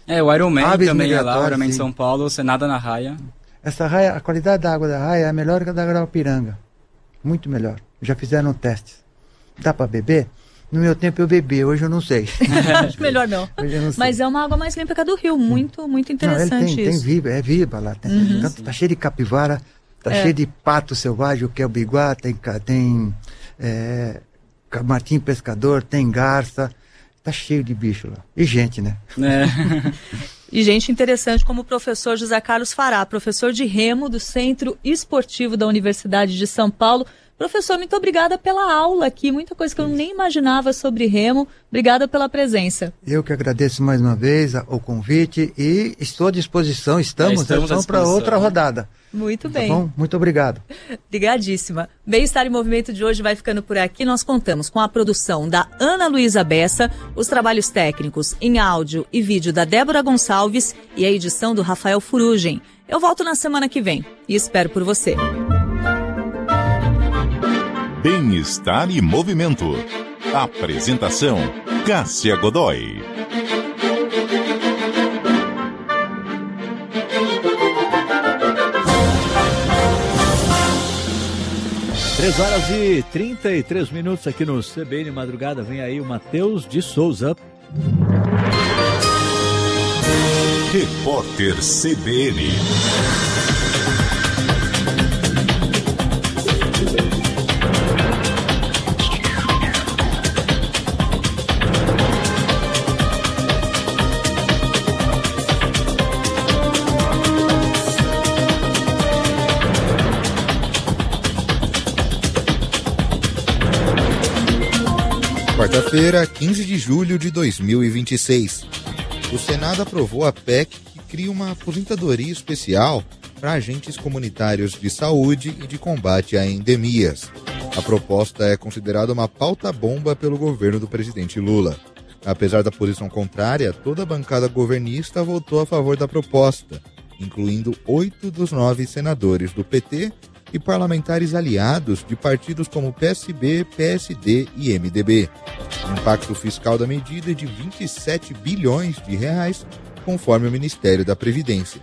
É, o Ironman Aves também é lá, o Ironman em sim. São Paulo, você nada na raia. Essa raia, a qualidade da água da raia é a melhor que a da Guarapiranga. Muito melhor. Já fizeram testes. Dá para beber? No meu tempo eu bebi, hoje eu não sei. Acho melhor não. Hoje eu não sei. Mas é uma água mais limpa que a do rio. Muito, muito interessante não, ele tem, isso. Tem viva, é viva lá. Tem, Uhum. Então, tá cheio de capivara, tá É. cheio de pato selvagem, o que é o biguá, tem, ca- tem é, ca- martim pescador, tem garça. Tá cheio de bicho lá. E gente, né? É. E gente interessante como o professor José Carlos Fará, professor de remo do Centro Esportivo da Universidade de São Paulo. Professor, muito obrigada pela aula aqui, muita coisa que eu nem imaginava sobre remo. Obrigada pela presença. Eu que agradeço mais uma vez a- o convite e estou à disposição, estamos, É, estamos à para disposição. outra rodada. Muito Tá bem. bom? Muito obrigado. Obrigadíssima. Bem-Estar em Movimento de hoje vai ficando por aqui. Nós contamos com a produção da Ana Luísa Bessa, os trabalhos técnicos em áudio e vídeo da Débora Gonçalves e a edição do Rafael Furugem. Eu volto na semana que vem e espero por você. Bem-Estar e Movimento. Apresentação: Cássia Godoy. três horas e trinta e três minutos aqui no C B N Madrugada. Vem aí o Matheus de Souza. Repórter C B N. Quarta-feira, quinze de julho de dois mil e vinte e seis. O Senado aprovou a P E C que cria uma aposentadoria especial para agentes comunitários de saúde e de combate a endemias. A proposta é considerada uma pauta-bomba pelo governo do presidente Lula. Apesar da posição contrária, toda a bancada governista votou a favor da proposta, incluindo oito dos nove senadores do P T e parlamentares aliados de partidos como P S B, P S D e M D B. O impacto fiscal da medida é de vinte e sete bilhões de reais, conforme o Ministério da Previdência.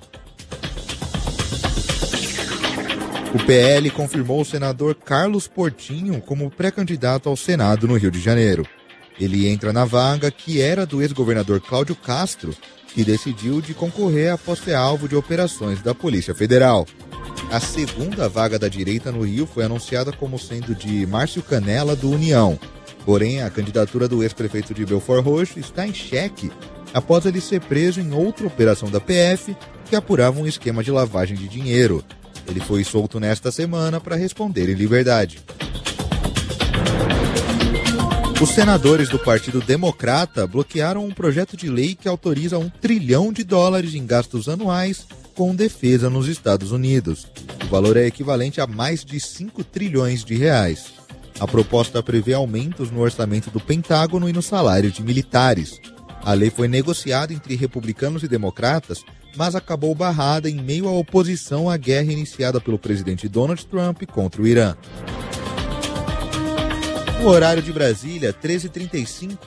O P L confirmou o senador Carlos Portinho como pré-candidato ao Senado no Rio de Janeiro. Ele entra na vaga que era do ex-governador Cláudio Castro, que decidiu de concorrer após ser alvo de operações da Polícia Federal. A segunda vaga da direita no Rio foi anunciada como sendo de Márcio Canella, do União. Porém, a candidatura do ex-prefeito de Belford Roxo está em xeque após ele ser preso em outra operação da P F que apurava um esquema de lavagem de dinheiro. Ele foi solto nesta semana para responder em liberdade. Os senadores do Partido Democrata bloquearam um projeto de lei que autoriza um trilhão de dólares em gastos anuais com defesa nos Estados Unidos. O valor é equivalente a mais de cinco trilhões de reais. A proposta prevê aumentos no orçamento do Pentágono e no salário de militares. A lei foi negociada entre republicanos e democratas, mas acabou barrada em meio à oposição à guerra iniciada pelo presidente Donald Trump contra o Irã. No horário de Brasília, treze e trinta e cinco.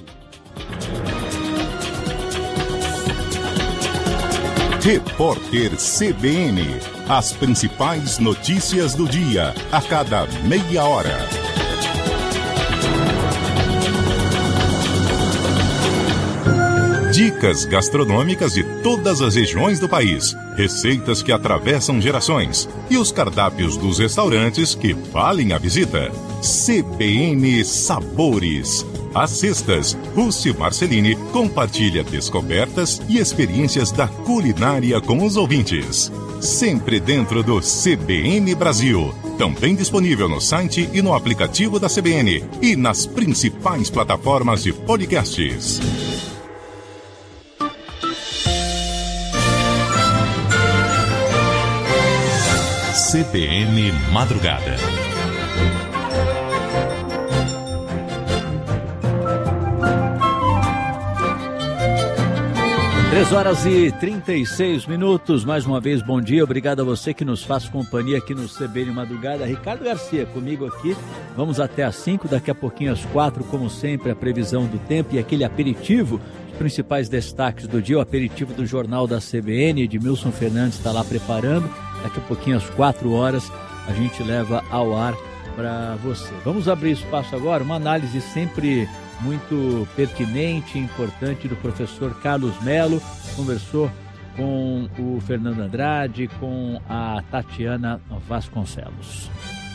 Repórter C B N. As principais notícias do dia, a cada meia hora. Dicas gastronômicas de todas as regiões do país, receitas que atravessam gerações e os cardápios dos restaurantes que valem a visita. C B N Sabores. Às sextas, Rússi Marcelini compartilha descobertas e experiências da culinária com os ouvintes. Sempre dentro do C B N Brasil. Também disponível no site e no aplicativo da C B N e nas principais plataformas de podcasts. C B N Madrugada. três horas e trinta e seis minutos, mais uma vez, bom dia, obrigado a você que nos faz companhia aqui no C B N Madrugada. Ricardo Garcia comigo aqui, vamos até às cinco, daqui a pouquinho às quatro, como sempre, a previsão do tempo e aquele aperitivo. principais destaques do dia, o aperitivo do Jornal da C B N. Edmilson Fernandes está lá preparando. Daqui a pouquinho, às quatro horas, a gente leva ao ar para você. Vamos abrir espaço agora, uma análise sempre muito pertinente e importante do professor Carlos Melo. Conversou com o Fernando Andrade, com a Tatiana Vasconcelos.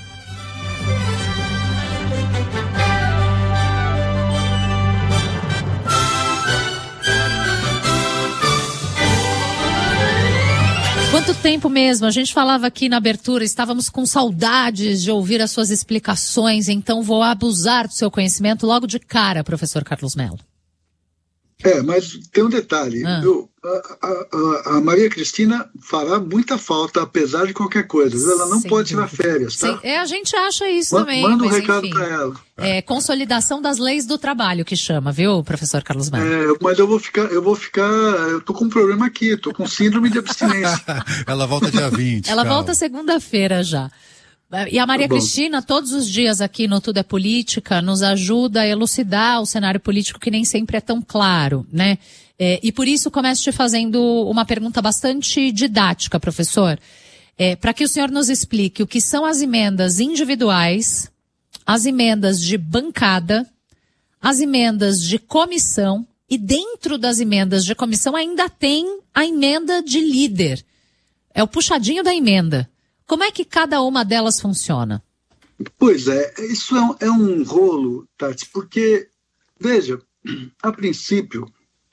Quanto tempo mesmo? A gente falava aqui na abertura, estávamos com saudades de ouvir as suas explicações, então vou abusar do seu conhecimento logo de cara, professor Carlos Melo. É, mas tem um detalhe. Ah. Eu, a, a, a Maria Cristina fará muita falta, apesar de qualquer coisa. Ela não Sem pode tirar dúvida. férias, tá? Sim, é, a gente acha isso Ma- também, Manda um mas recado enfim. para ela. É consolidação das leis do trabalho que chama, viu, professor Carlos Melo? É, mas eu vou ficar, eu vou ficar, eu tô com um problema aqui, eu tô com síndrome de abstinência. Ela volta dia vinte. Ela calma. volta segunda-feira já. E a Maria Tá bom. Cristina, todos os dias aqui no Tudo é Política, nos ajuda a elucidar o cenário político que nem sempre é tão claro, né? É, e por isso começo te fazendo uma pergunta bastante didática, professor. É, para que o senhor nos explique o que são as emendas individuais, as emendas de bancada, as emendas de comissão e dentro das emendas de comissão ainda tem a emenda de líder. É o puxadinho da emenda. Como é que cada uma delas funciona? Pois é, isso é um, é um rolo, Tati, porque, veja, a princípio,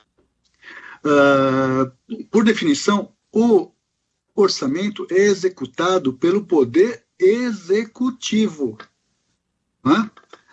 uh, por definição, o orçamento é executado pelo Poder Executivo. Né?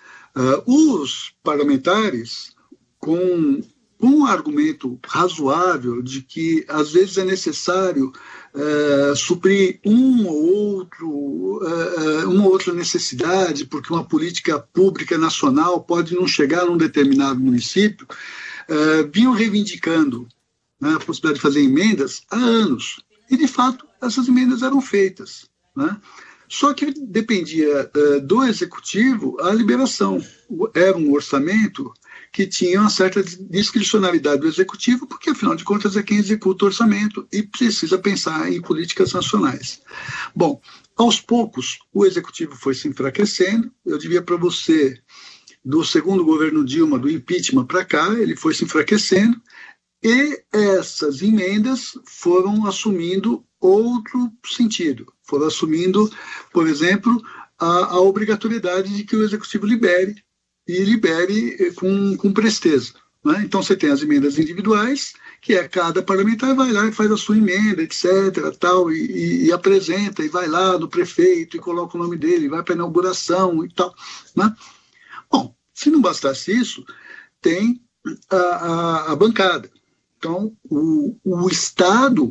Uh, os parlamentares, com um argumento razoável de que às vezes é necessário uh, suprir um ou outro, uh, uma outra necessidade, porque uma política pública nacional pode não chegar num determinado município, uh, vinham reivindicando, né, a possibilidade de fazer emendas há anos. E, de fato, essas emendas eram feitas, né? Só que dependia uh, do Executivo a liberação. Era um orçamento que tinha uma certa discricionalidade do Executivo, porque, afinal de contas, é quem executa o orçamento e precisa pensar em políticas nacionais. Bom, aos poucos, o Executivo foi se enfraquecendo. Eu diria para você, do segundo governo Dilma, do impeachment para cá, ele foi se enfraquecendo, e essas emendas foram assumindo outro sentido. Foram assumindo, por exemplo, a, a obrigatoriedade de que o Executivo libere, e libere com, com presteza. Né? Então você tem as emendas individuais, que é cada parlamentar vai lá e faz a sua emenda, etc, tal, e, e, e apresenta, e vai lá no prefeito, e coloca o nome dele, vai para a inauguração e tal. Né? Bom, se não bastasse isso, tem a, a, a bancada. Então, o, o Estado,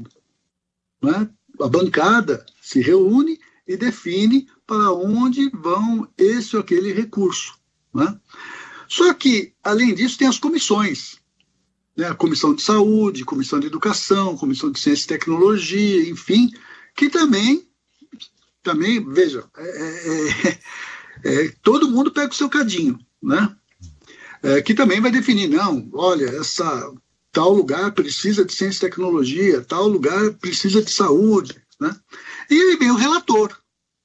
né, a bancada, se reúne e define para onde vão esse ou aquele recurso. Né? Só que, além disso, tem as comissões. Né? A Comissão de Saúde, Comissão de Educação, Comissão de Ciência e Tecnologia, enfim, que também, também veja, é, é, é, todo mundo pega o seu cadinho, né? É, que também vai definir, não, olha, essa... tal lugar precisa de ciência e tecnologia, tal lugar precisa de saúde. Né? E aí vem o relator,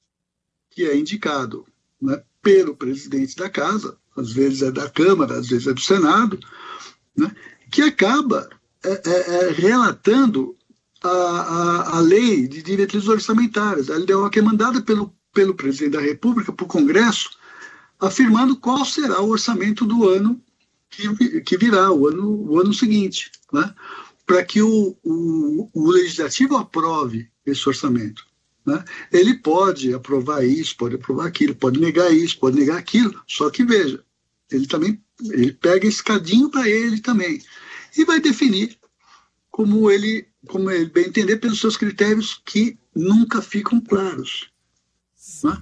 que é indicado, né, pelo presidente da casa, às vezes é da Câmara, às vezes é do Senado, né, que acaba é, é, é, relatando a, a, a lei de diretrizes orçamentárias, a L D O, que é mandada pelo, pelo presidente da República para o Congresso, afirmando qual será o orçamento do ano Que, que virá o ano, o ano seguinte, né? Para que o, o, o Legislativo aprove esse orçamento. Né? Ele pode aprovar isso, pode aprovar aquilo, pode negar isso, pode negar aquilo, só que veja, ele também ele pega esse cadinho para ele também e vai definir como ele, como ele bem entender pelos seus critérios que nunca ficam claros. Né?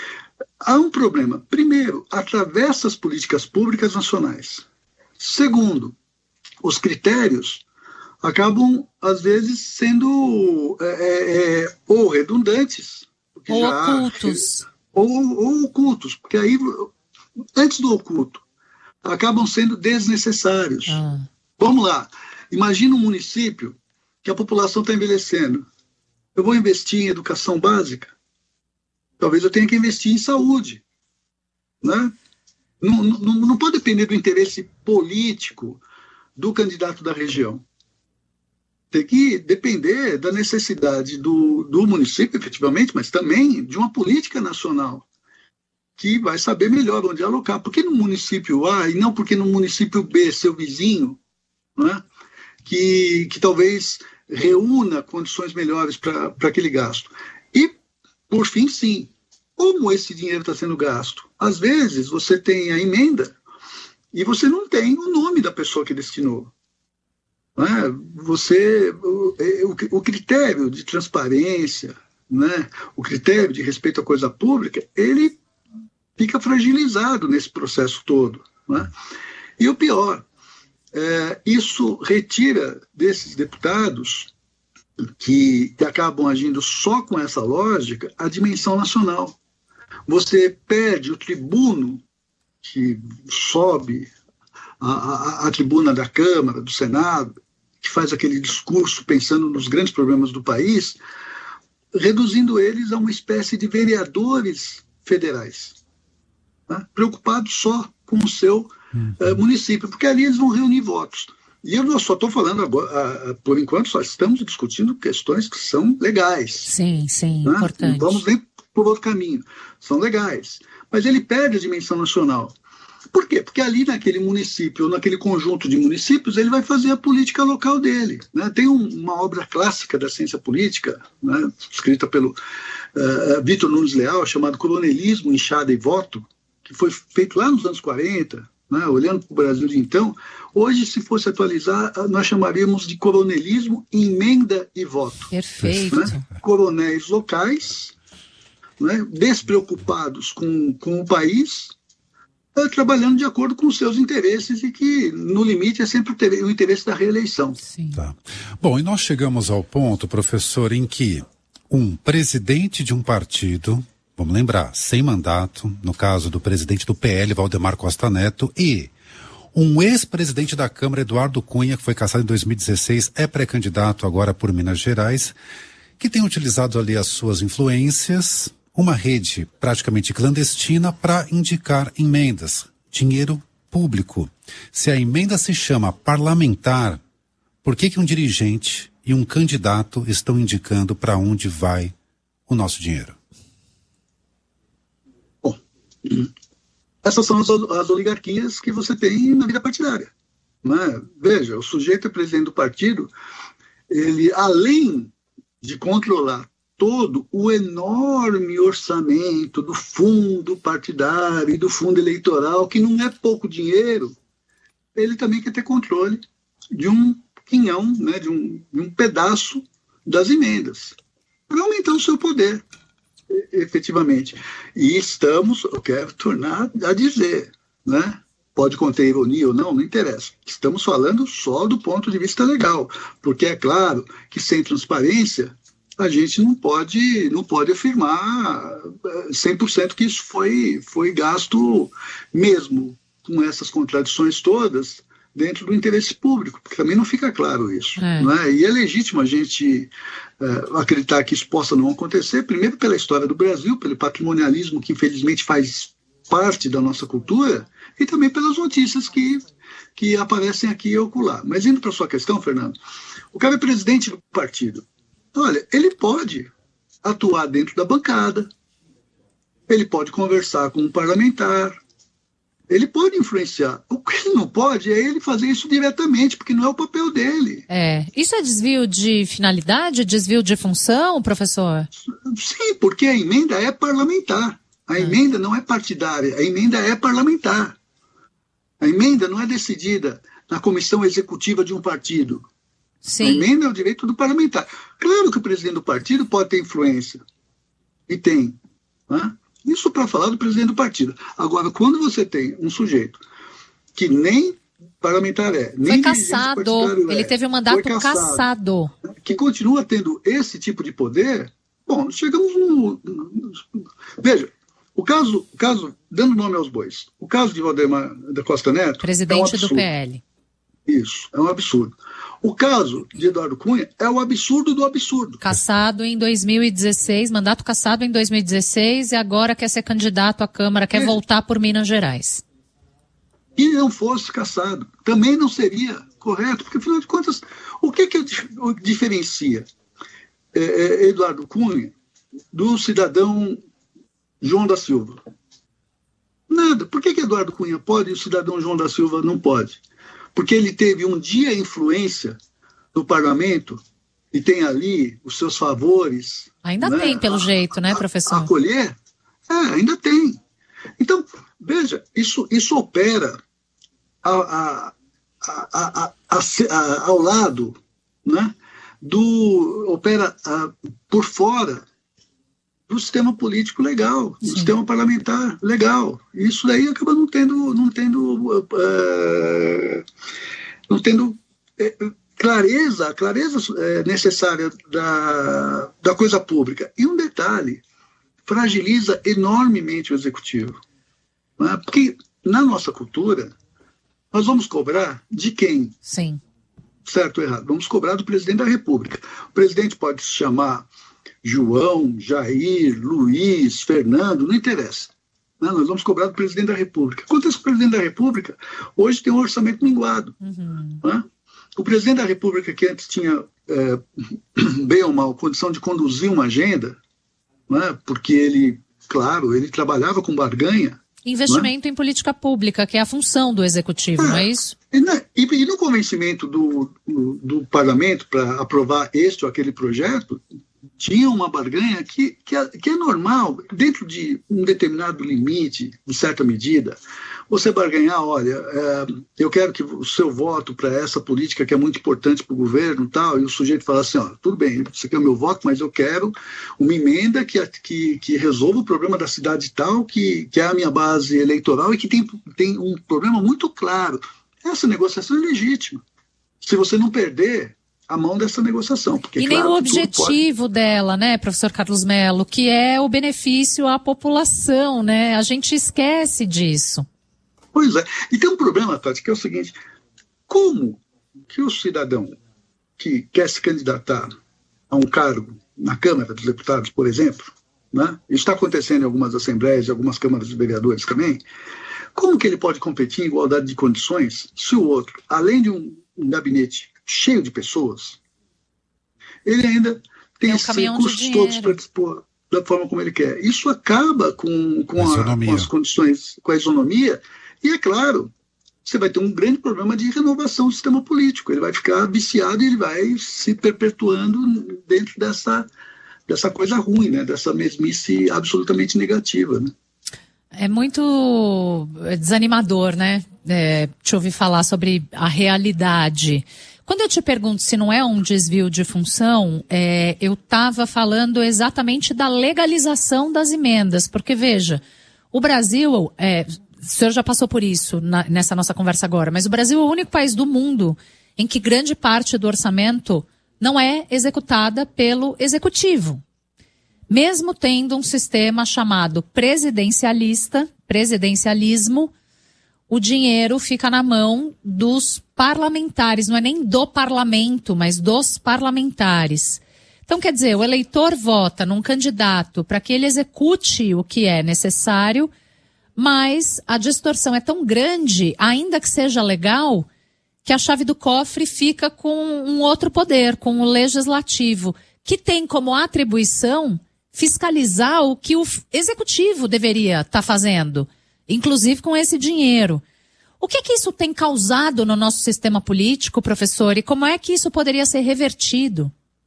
Há um problema. Primeiro, atravessa as políticas públicas nacionais. Segundo, os critérios acabam, às vezes, sendo é, é, ou redundantes, ou já, ocultos. Ou, ou ocultos, porque aí, antes do oculto, acabam sendo desnecessários. Ah. Vamos lá. Imagina um município que a população está envelhecendo. Eu vou investir em educação básica? Talvez eu tenha que investir em saúde. Né? Não, não, não pode depender do interesse político do candidato da região. Tem que depender da necessidade do, do município, efetivamente, mas também de uma política nacional que vai saber melhor onde alocar. Por que no município A e não porque no município B, seu vizinho, né, que, que talvez reúna condições melhores para aquele gasto? E, por fim, sim, como esse dinheiro está sendo gasto? Às vezes você tem a emenda e você não tem o nome da pessoa que destinou. Né? Você, o, o critério de transparência, né? O critério de respeito à coisa pública, ele fica fragilizado nesse processo todo. Né? E o pior, é, isso retira desses deputados que, que acabam agindo só com essa lógica a dimensão nacional. Você perde o tribuno que sobe a, a, a tribuna da Câmara, do Senado, que faz aquele discurso pensando nos grandes problemas do país, reduzindo eles a uma espécie de vereadores federais, né? Preocupados só com o seu uhum. uh, município, porque ali eles vão reunir votos. E eu só estou falando agora, uh, por enquanto, só estamos discutindo questões que são legais. Sim, sim, né? importante. Não vamos nem por outro caminho. São legais. Mas ele perde a dimensão nacional. Por quê? Porque ali naquele município, ou naquele conjunto de municípios, ele vai fazer a política local dele. Né? Tem um, uma obra clássica da ciência política, né, escrita pelo uh, Vitor Nunes Leal, chamado Coronelismo, Enxada e Voto, que foi feito lá nos anos quarenta, né, olhando para o Brasil de então. Hoje, se fosse atualizar, nós chamaríamos de coronelismo, emenda e voto. Perfeito. Né? Coronéis locais, né, despreocupados com, com o país, é, trabalhando de acordo com os seus interesses e que, no limite, é sempre o interesse da reeleição. Sim. Tá. Bom, e nós chegamos ao ponto, professor, em que um presidente de um partido, vamos lembrar, sem mandato, no caso do presidente do P L, Valdemar Costa Neto, e um ex-presidente da Câmara, Eduardo Cunha, que foi cassado em dois mil e dezesseis, é pré-candidato agora por Minas Gerais, que tem utilizado ali as suas influências, uma rede praticamente clandestina para indicar emendas, dinheiro público. Se a emenda se chama parlamentar, por que que um dirigente e um candidato estão indicando para onde vai o nosso dinheiro? Bom, essas são as, as oligarquias que você tem na vida partidária. Né? Veja, o sujeito é presidente do partido, ele, além de controlar todo o enorme orçamento do fundo partidário e do fundo eleitoral, que não é pouco dinheiro, ele também quer ter controle de um quinhão, né, de, um, de um pedaço das emendas, para aumentar o seu poder, efetivamente. E estamos, eu quero tornar a dizer, né, pode conter ironia ou não, não interessa. Estamos falando só do ponto de vista legal, porque é claro que sem transparência a gente não pode, não pode afirmar cem por cento que isso foi, foi gasto mesmo com essas contradições todas dentro do interesse público, porque também não fica claro isso. É. Não é? E é legítimo a gente uh, acreditar que isso possa não acontecer, primeiro pela história do Brasil, pelo patrimonialismo que infelizmente faz parte da nossa cultura, e também pelas notícias que, que aparecem aqui e acolá. Mas indo para a sua questão, Fernando, o cara é presidente do partido. Olha, ele pode atuar dentro da bancada, ele pode conversar com um parlamentar, ele pode influenciar. O que ele não pode é ele fazer isso diretamente, porque não é o papel dele. É. Isso é desvio de finalidade, desvio de função, professor? Sim, porque a emenda é parlamentar. A é. emenda não é partidária, a emenda é parlamentar. A emenda não é decidida na comissão executiva de um partido. Sim. A emenda é o direito do parlamentar. Claro que o presidente do partido pode ter influência. E tem. Né? Isso para falar do presidente do partido. Agora, quando você tem um sujeito que nem parlamentar é, nem foi cassado, ele é, teve um mandato cassado, cassado, que continua tendo esse tipo de poder, bom, chegamos no... Veja, o caso, o caso, dando nome aos bois, o caso de Valdemar da Costa Neto... Presidente é um do P L. Isso, é um absurdo. O caso de Eduardo Cunha é o absurdo do absurdo. Cassado em dois mil e dezesseis, mandato cassado em dois mil e dezesseis e agora quer ser candidato à Câmara, quer é. voltar por Minas Gerais. E não fosse cassado, também não seria correto, porque afinal de contas, o que que o diferencia é, é, Eduardo Cunha do cidadão João da Silva? Nada. Por que que Eduardo Cunha pode e o cidadão João da Silva não pode? Porque ele teve um dia influência no parlamento e tem ali os seus favores. Ainda né, tem, pelo a, jeito, né, a, professor? A colher? É, ainda tem. Então, veja, isso, isso opera a, a, a, a, a, ao lado, né, do, opera a, por fora do sistema político legal, do Sim. sistema parlamentar legal. Isso daí acaba não tendo, não tendo, uh, não tendo uh, clareza, a clareza uh, necessária da, da coisa pública. E um detalhe, fragiliza enormemente o executivo. Né? Porque na nossa cultura, nós vamos cobrar de quem? Sim. Certo ou errado? Vamos cobrar do presidente da República. O presidente pode se chamar João, Jair, Luiz, Fernando, não interessa. Não, nós vamos cobrar do presidente da República. Acontece que o presidente da República hoje tem um orçamento minguado. Uhum. Né? O presidente da República, que antes tinha, é, bem ou mal, condição de conduzir uma agenda, né? Porque ele, claro, ele trabalhava com barganha. Investimento em política pública, que é a função do executivo, é, não é isso? E, né, e, e no convencimento do, do, do parlamento para aprovar este ou aquele projeto, tinha uma barganha que, que, é, que é normal, dentro de um determinado limite, de certa medida, você barganhar, olha, é, eu quero que o seu voto para essa política que é muito importante para o governo e tal, e o sujeito fala assim, ó, tudo bem, você quer o meu voto, mas eu quero uma emenda que, que, que resolva o problema da cidade tal, que, que é a minha base eleitoral e que tem, tem um problema muito claro. Essa negociação é legítima. Se você não perder a mão dessa negociação. Porque, e claro, nem o objetivo pode... dela, né, professor Carlos Mello, que é o benefício à população, né? A gente esquece disso. Pois é. E tem um problema, Tati, que é o seguinte, como que o cidadão que quer se candidatar a um cargo na Câmara dos Deputados, por exemplo, né? Isso está acontecendo em algumas assembleias, em algumas câmaras de vereadores também, como que ele pode competir em igualdade de condições se o outro, além de um, um gabinete cheio de pessoas, ele ainda tem os recursos todos para dispor da forma como ele quer. Isso acaba com, com, a, com as condições, com a isonomia, e é claro, você vai ter um grande problema de renovação do sistema político. Ele vai ficar viciado e ele vai se perpetuando dentro dessa, dessa coisa ruim, né? Dessa mesmice absolutamente negativa, né? É muito desanimador, né? É, te ouvir falar sobre a realidade. Quando eu te pergunto se não é um desvio de função, é, eu estava falando exatamente da legalização das emendas, porque veja, o Brasil, é, o senhor já passou por isso na, nessa nossa conversa agora, mas o Brasil é o único país do mundo em que grande parte do orçamento não é executada pelo executivo. Mesmo tendo um sistema chamado presidencialista, presidencialismo, o dinheiro fica na mão dos parlamentares, não é nem do parlamento, mas dos parlamentares. Então, quer dizer, o eleitor vota num candidato para que ele execute o que é necessário, mas a distorção é tão grande, ainda que seja legal, que a chave do cofre fica com um outro poder, com o legislativo, que tem como atribuição fiscalizar o que o executivo deveria estar tá fazendo, inclusive com esse dinheiro. O que que isso tem causado no nosso sistema político, professor, e como é que isso poderia ser revertido?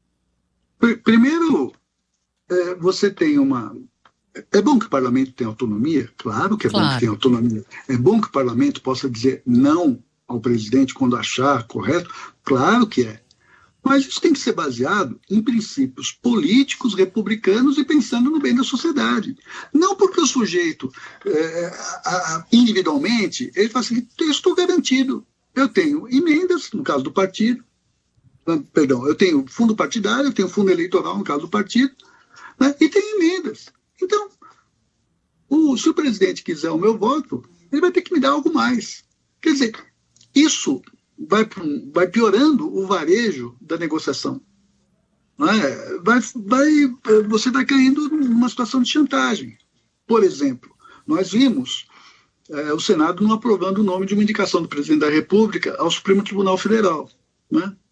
Primeiro, é, você tem uma... É bom que o parlamento tenha autonomia, claro que é claro. bom que tenha autonomia. É bom que o parlamento possa dizer não ao presidente quando achar correto, claro que é. Mas isso tem que ser baseado em princípios políticos, republicanos e pensando no bem da sociedade. Não porque o sujeito, é, a, a, individualmente, ele fala assim, eu estou garantido. Eu tenho emendas, no caso do partido, perdão, eu tenho fundo partidário, eu tenho fundo eleitoral, no caso do partido, né, e tenho emendas. Então, o, se o presidente quiser o meu voto, ele vai ter que me dar algo mais. Quer dizer, isso vai, vai piorando o varejo da negociação. Não é? vai, vai, você vai caindo numa situação de chantagem. Por exemplo, nós vimos é, o Senado não aprovando o nome de uma indicação do presidente da República ao Supremo Tribunal Federal. Não é?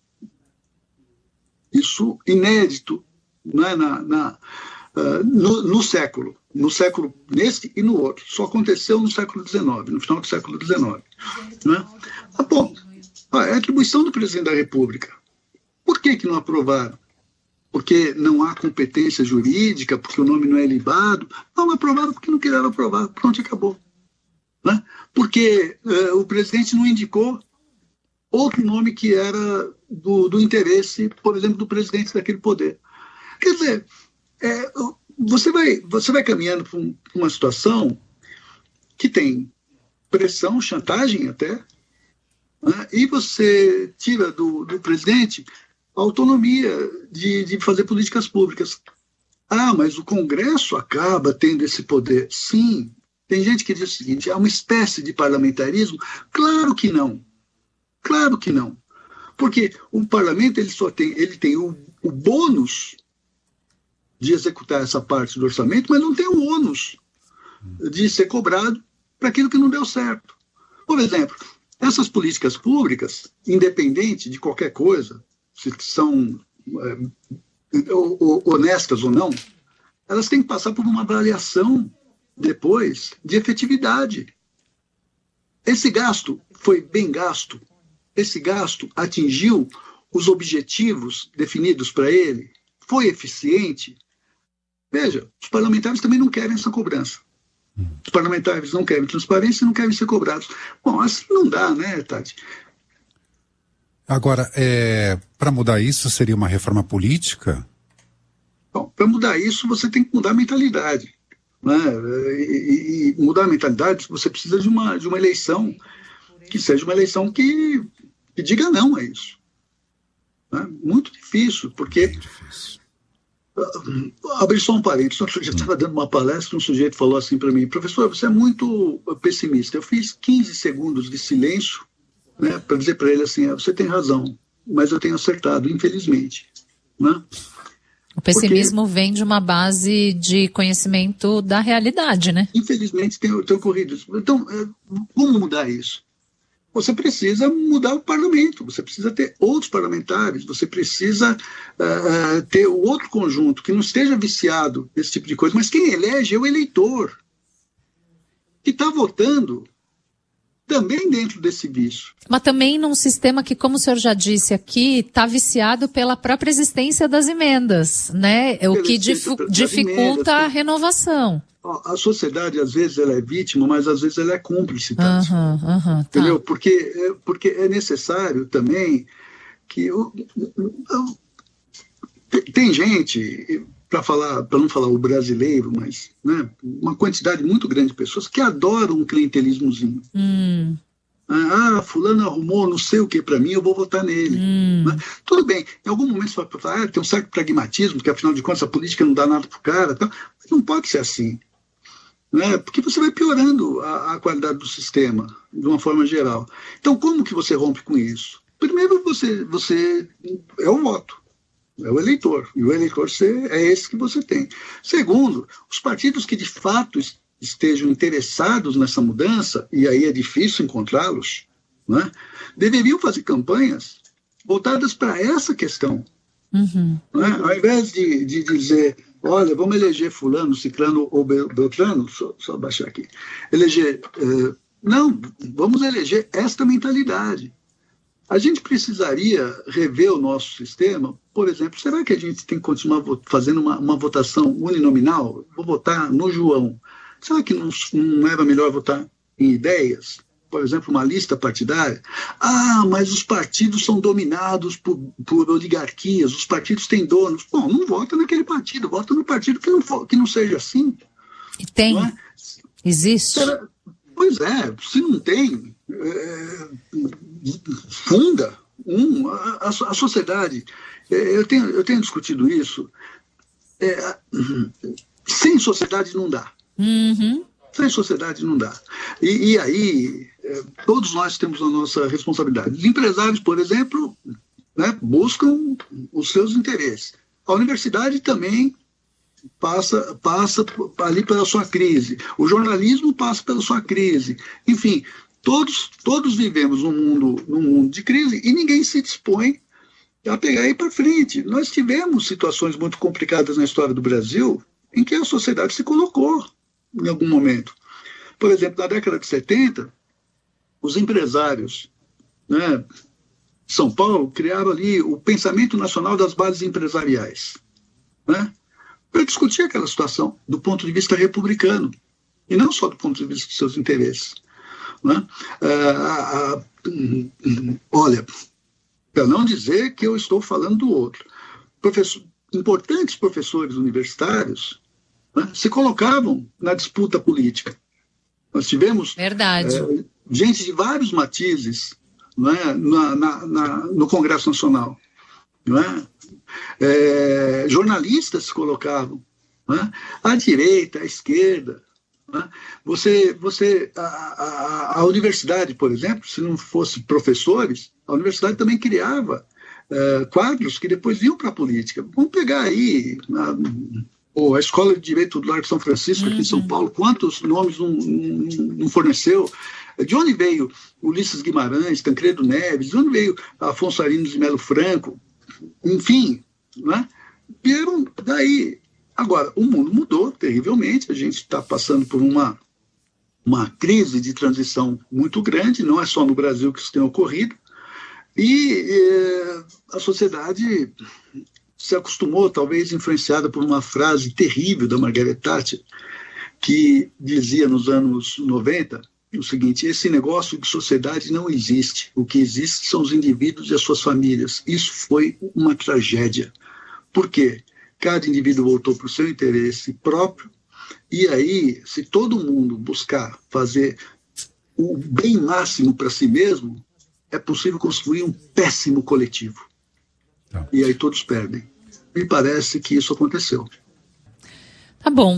Isso inédito, não é? na, na, uh, no, no século. No século, nesse e no outro. Só aconteceu no século dezenove, no final do século dezenove. Né? Ah, bom, é a atribuição do presidente da República. Por que que não aprovaram? Porque não há competência jurídica, porque o nome não é libado? Não, não aprovaram porque não queriam aprovar. Pronto, acabou. Né? Porque uh, o presidente não indicou outro nome que era do, do interesse, por exemplo, do presidente daquele poder. Quer dizer, é, você, vai, você vai caminhando para um, uma situação que tem pressão, chantagem até, né? E você tira do, do presidente a autonomia de, de fazer políticas públicas. Ah, mas o Congresso acaba tendo esse poder. Sim, tem gente que diz o seguinte, é uma espécie de parlamentarismo. Claro que não. Claro que não. Porque o parlamento ele só tem, ele tem o, o bônus de executar essa parte do orçamento, mas não tem o ônus de ser cobrado para aquilo que não deu certo. Por exemplo, essas políticas públicas, independente de qualquer coisa, se são é, honestas ou não, elas têm que passar por uma avaliação depois de efetividade. Esse gasto foi bem gasto? Esse gasto atingiu os objetivos definidos para ele? Foi eficiente? Veja, os parlamentares também não querem essa cobrança. Os parlamentares não querem transparência e não querem ser cobrados. Bom, assim não dá, né, Tati? Agora, é, para mudar isso, seria uma reforma política? Bom, para mudar isso, você tem que mudar a mentalidade. Né? E, e mudar a mentalidade, você precisa de uma, de uma eleição que seja uma eleição que, que diga não a isso. Né? Muito difícil, porque... Muito difícil. Abri só um parênteses. Eu estava dando uma palestra, um sujeito falou assim para mim, professor, você é muito pessimista. Eu fiz quinze segundos de silêncio, né, para dizer para ele assim, você tem razão, mas eu tenho acertado, infelizmente. Né? O pessimismo Porque, vem de uma base de conhecimento da realidade, né? Infelizmente tem, tem ocorrido isso. Então, como mudar isso? Você precisa mudar o parlamento, você precisa ter outros parlamentares, você precisa uh, ter o outro conjunto que não esteja viciado nesse tipo de coisa, mas quem elege é o eleitor, que está votando também dentro desse vício. Mas também num sistema que, como o senhor já disse aqui, está viciado pela própria existência das emendas, né? O que difu- dificulta emendas, a renovação. A sociedade, às vezes, ela é vítima, mas às vezes ela é cúmplice. Tá? Uhum, uhum, tá. Entendeu? Porque, porque é necessário também que... Eu, eu, tem gente, para falar, para não falar o brasileiro, mas né, uma quantidade muito grande de pessoas que adoram um clientelismozinho. Hum. Ah, fulano arrumou não sei o que para mim, eu vou votar nele. Hum. Né? Tudo bem, em algum momento você vai falar, ah, tem um certo pragmatismo, porque afinal de contas a política não dá nada pro cara. Tá? Mas não pode ser assim. Né? Porque você vai piorando a, a qualidade do sistema, de uma forma geral. Então, como que você rompe com isso? Primeiro, você, você é o voto, é o eleitor, e o eleitor você, é esse que você tem. Segundo, os partidos que de fato estejam interessados nessa mudança, e aí é difícil encontrá-los, né? Deveriam fazer campanhas voltadas para essa questão. Uhum. Né? Ao invés de, de dizer... Olha, vamos eleger fulano, ciclano ou beltrano, só, só baixar aqui. Eleger, eh, não, vamos eleger esta mentalidade. A gente precisaria rever o nosso sistema, por exemplo, será que a gente tem que continuar fazendo uma, uma votação uninominal? Vou votar no João. Será que não, não era melhor votar em ideias? Por exemplo, uma lista partidária. Ah, mas os partidos são dominados por, por oligarquias, os partidos têm donos. Bom, não vota naquele partido, vota no partido que não, for, que não seja assim. E tem? Não é? Existe? Será? Pois é, se não tem, é, funda um, a, a sociedade. É, eu, tenho, eu tenho discutido isso. É, sem sociedade não dá. Uhum. Sem sociedade não dá. E, e aí, é, todos nós temos a nossa responsabilidade. Os empresários, por exemplo, né, buscam os seus interesses. A universidade também passa, passa ali pela sua crise. O jornalismo passa pela sua crise. Enfim, todos, todos vivemos num mundo, num mundo de crise e ninguém se dispõe a pegar e ir para frente. Nós tivemos situações muito complicadas na história do Brasil em que a sociedade se colocou em algum momento. Por exemplo, na década de setenta, os empresários, né, de São Paulo criaram ali o pensamento nacional das bases empresariais, né, para discutir aquela situação do ponto de vista republicano, e não só do ponto de vista dos seus interesses. Né? Ah, ah, olha, para não dizer que eu estou falando do outro, professor, importantes professores universitários, né, se colocavam na disputa política. Nós tivemos Verdade. É, gente de vários matizes, né, na, na, na, no Congresso Nacional. Né? É, jornalistas se colocavam, né? À direita, à esquerda. Né? Você, você, a, a, a universidade, por exemplo, se não fosse professores, a universidade também criava é, quadros que depois iam para a política. Vamos pegar aí a, a Escola de Direito do Largo São Francisco, aqui em São Paulo, quantos nomes não, não, não forneceu? De onde veio Ulisses Guimarães, Tancredo Neves, de onde veio Afonso Arinos de Melo Franco? Enfim, né? Vieram daí. Agora, o mundo mudou terrivelmente, a gente está passando por uma, uma crise de transição muito grande, não é só no Brasil que isso tem ocorrido, e eh, a sociedade se acostumou, talvez influenciada por uma frase terrível da Margaret Thatcher, que dizia nos anos noventa o seguinte: esse negócio de sociedade não existe, o que existe são os indivíduos e as suas famílias. Isso foi uma tragédia. Por quê? Cada indivíduo voltou para o seu interesse próprio, e aí, se todo mundo buscar fazer o bem máximo para si mesmo, é possível construir um péssimo coletivo. Tá. E aí todos perdem. Me parece que isso aconteceu. Tá bom.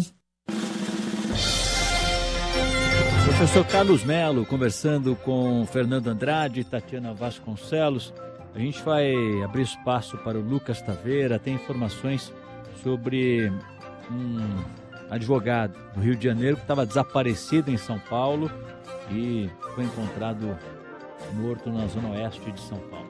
Professor Carlos Melo conversando com Fernando Andrade e Tatiana Vasconcelos. A gente vai abrir espaço para o Lucas Taveira, tem informações sobre um advogado do Rio de Janeiro que estava desaparecido em São Paulo e foi encontrado morto na zona oeste de São Paulo.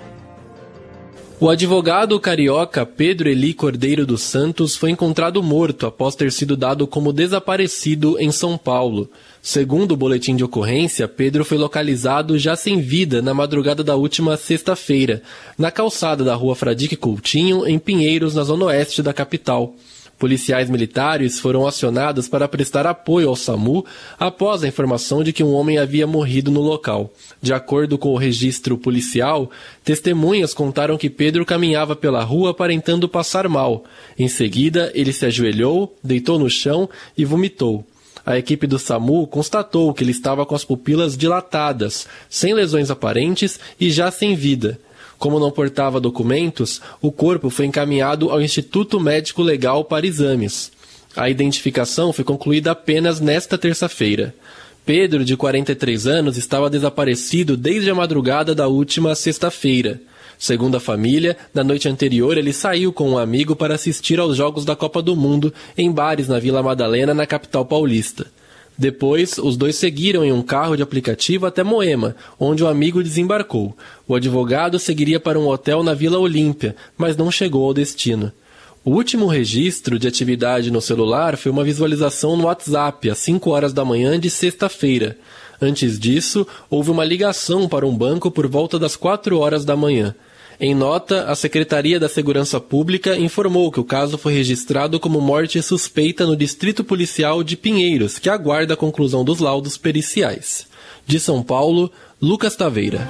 O advogado carioca Pedro Eli Cordeiro dos Santos foi encontrado morto após ter sido dado como desaparecido em São Paulo. Segundo o boletim de ocorrência, Pedro foi localizado já sem vida na madrugada da última sexta-feira, na calçada da rua Fradique Coutinho, em Pinheiros, na zona oeste da capital. Policiais militares foram acionados para prestar apoio ao SAMU após a informação de que um homem havia morrido no local. De acordo com o registro policial, testemunhas contaram que Pedro caminhava pela rua aparentando passar mal. Em seguida, ele se ajoelhou, deitou no chão e vomitou. A equipe do SAMU constatou que ele estava com as pupilas dilatadas, sem lesões aparentes e já sem vida. Como não portava documentos, o corpo foi encaminhado ao Instituto Médico Legal para exames. A identificação foi concluída apenas nesta terça-feira. Pedro, de quarenta e três anos, estava desaparecido desde a madrugada da última sexta-feira. Segundo a família, na noite anterior ele saiu com um amigo para assistir aos Jogos da Copa do Mundo em bares na Vila Madalena, na capital paulista. Depois, os dois seguiram em um carro de aplicativo até Moema, onde o amigo desembarcou. O advogado seguiria para um hotel na Vila Olímpia, mas não chegou ao destino. O último registro de atividade no celular foi uma visualização no WhatsApp, às cinco horas da manhã de sexta-feira. Antes disso, houve uma ligação para um banco por volta das quatro horas da manhã. Em nota, a Secretaria da Segurança Pública informou que o caso foi registrado como morte suspeita no Distrito Policial de Pinheiros, que aguarda a conclusão dos laudos periciais. De São Paulo, Lucas Taveira.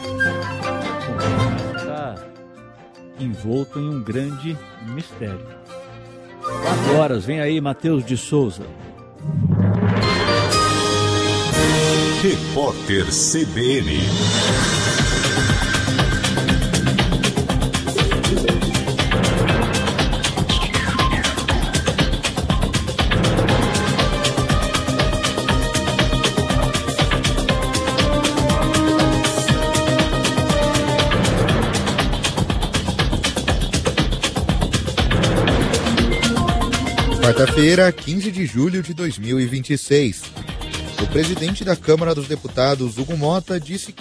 Está envolto em um grande mistério. Quatro horas, vem aí Matheus de Souza. Repórter C B N. Quarta-feira, quinze de julho de dois mil e vinte e seis. O presidente da Câmara dos Deputados, Hugo Mota, disse que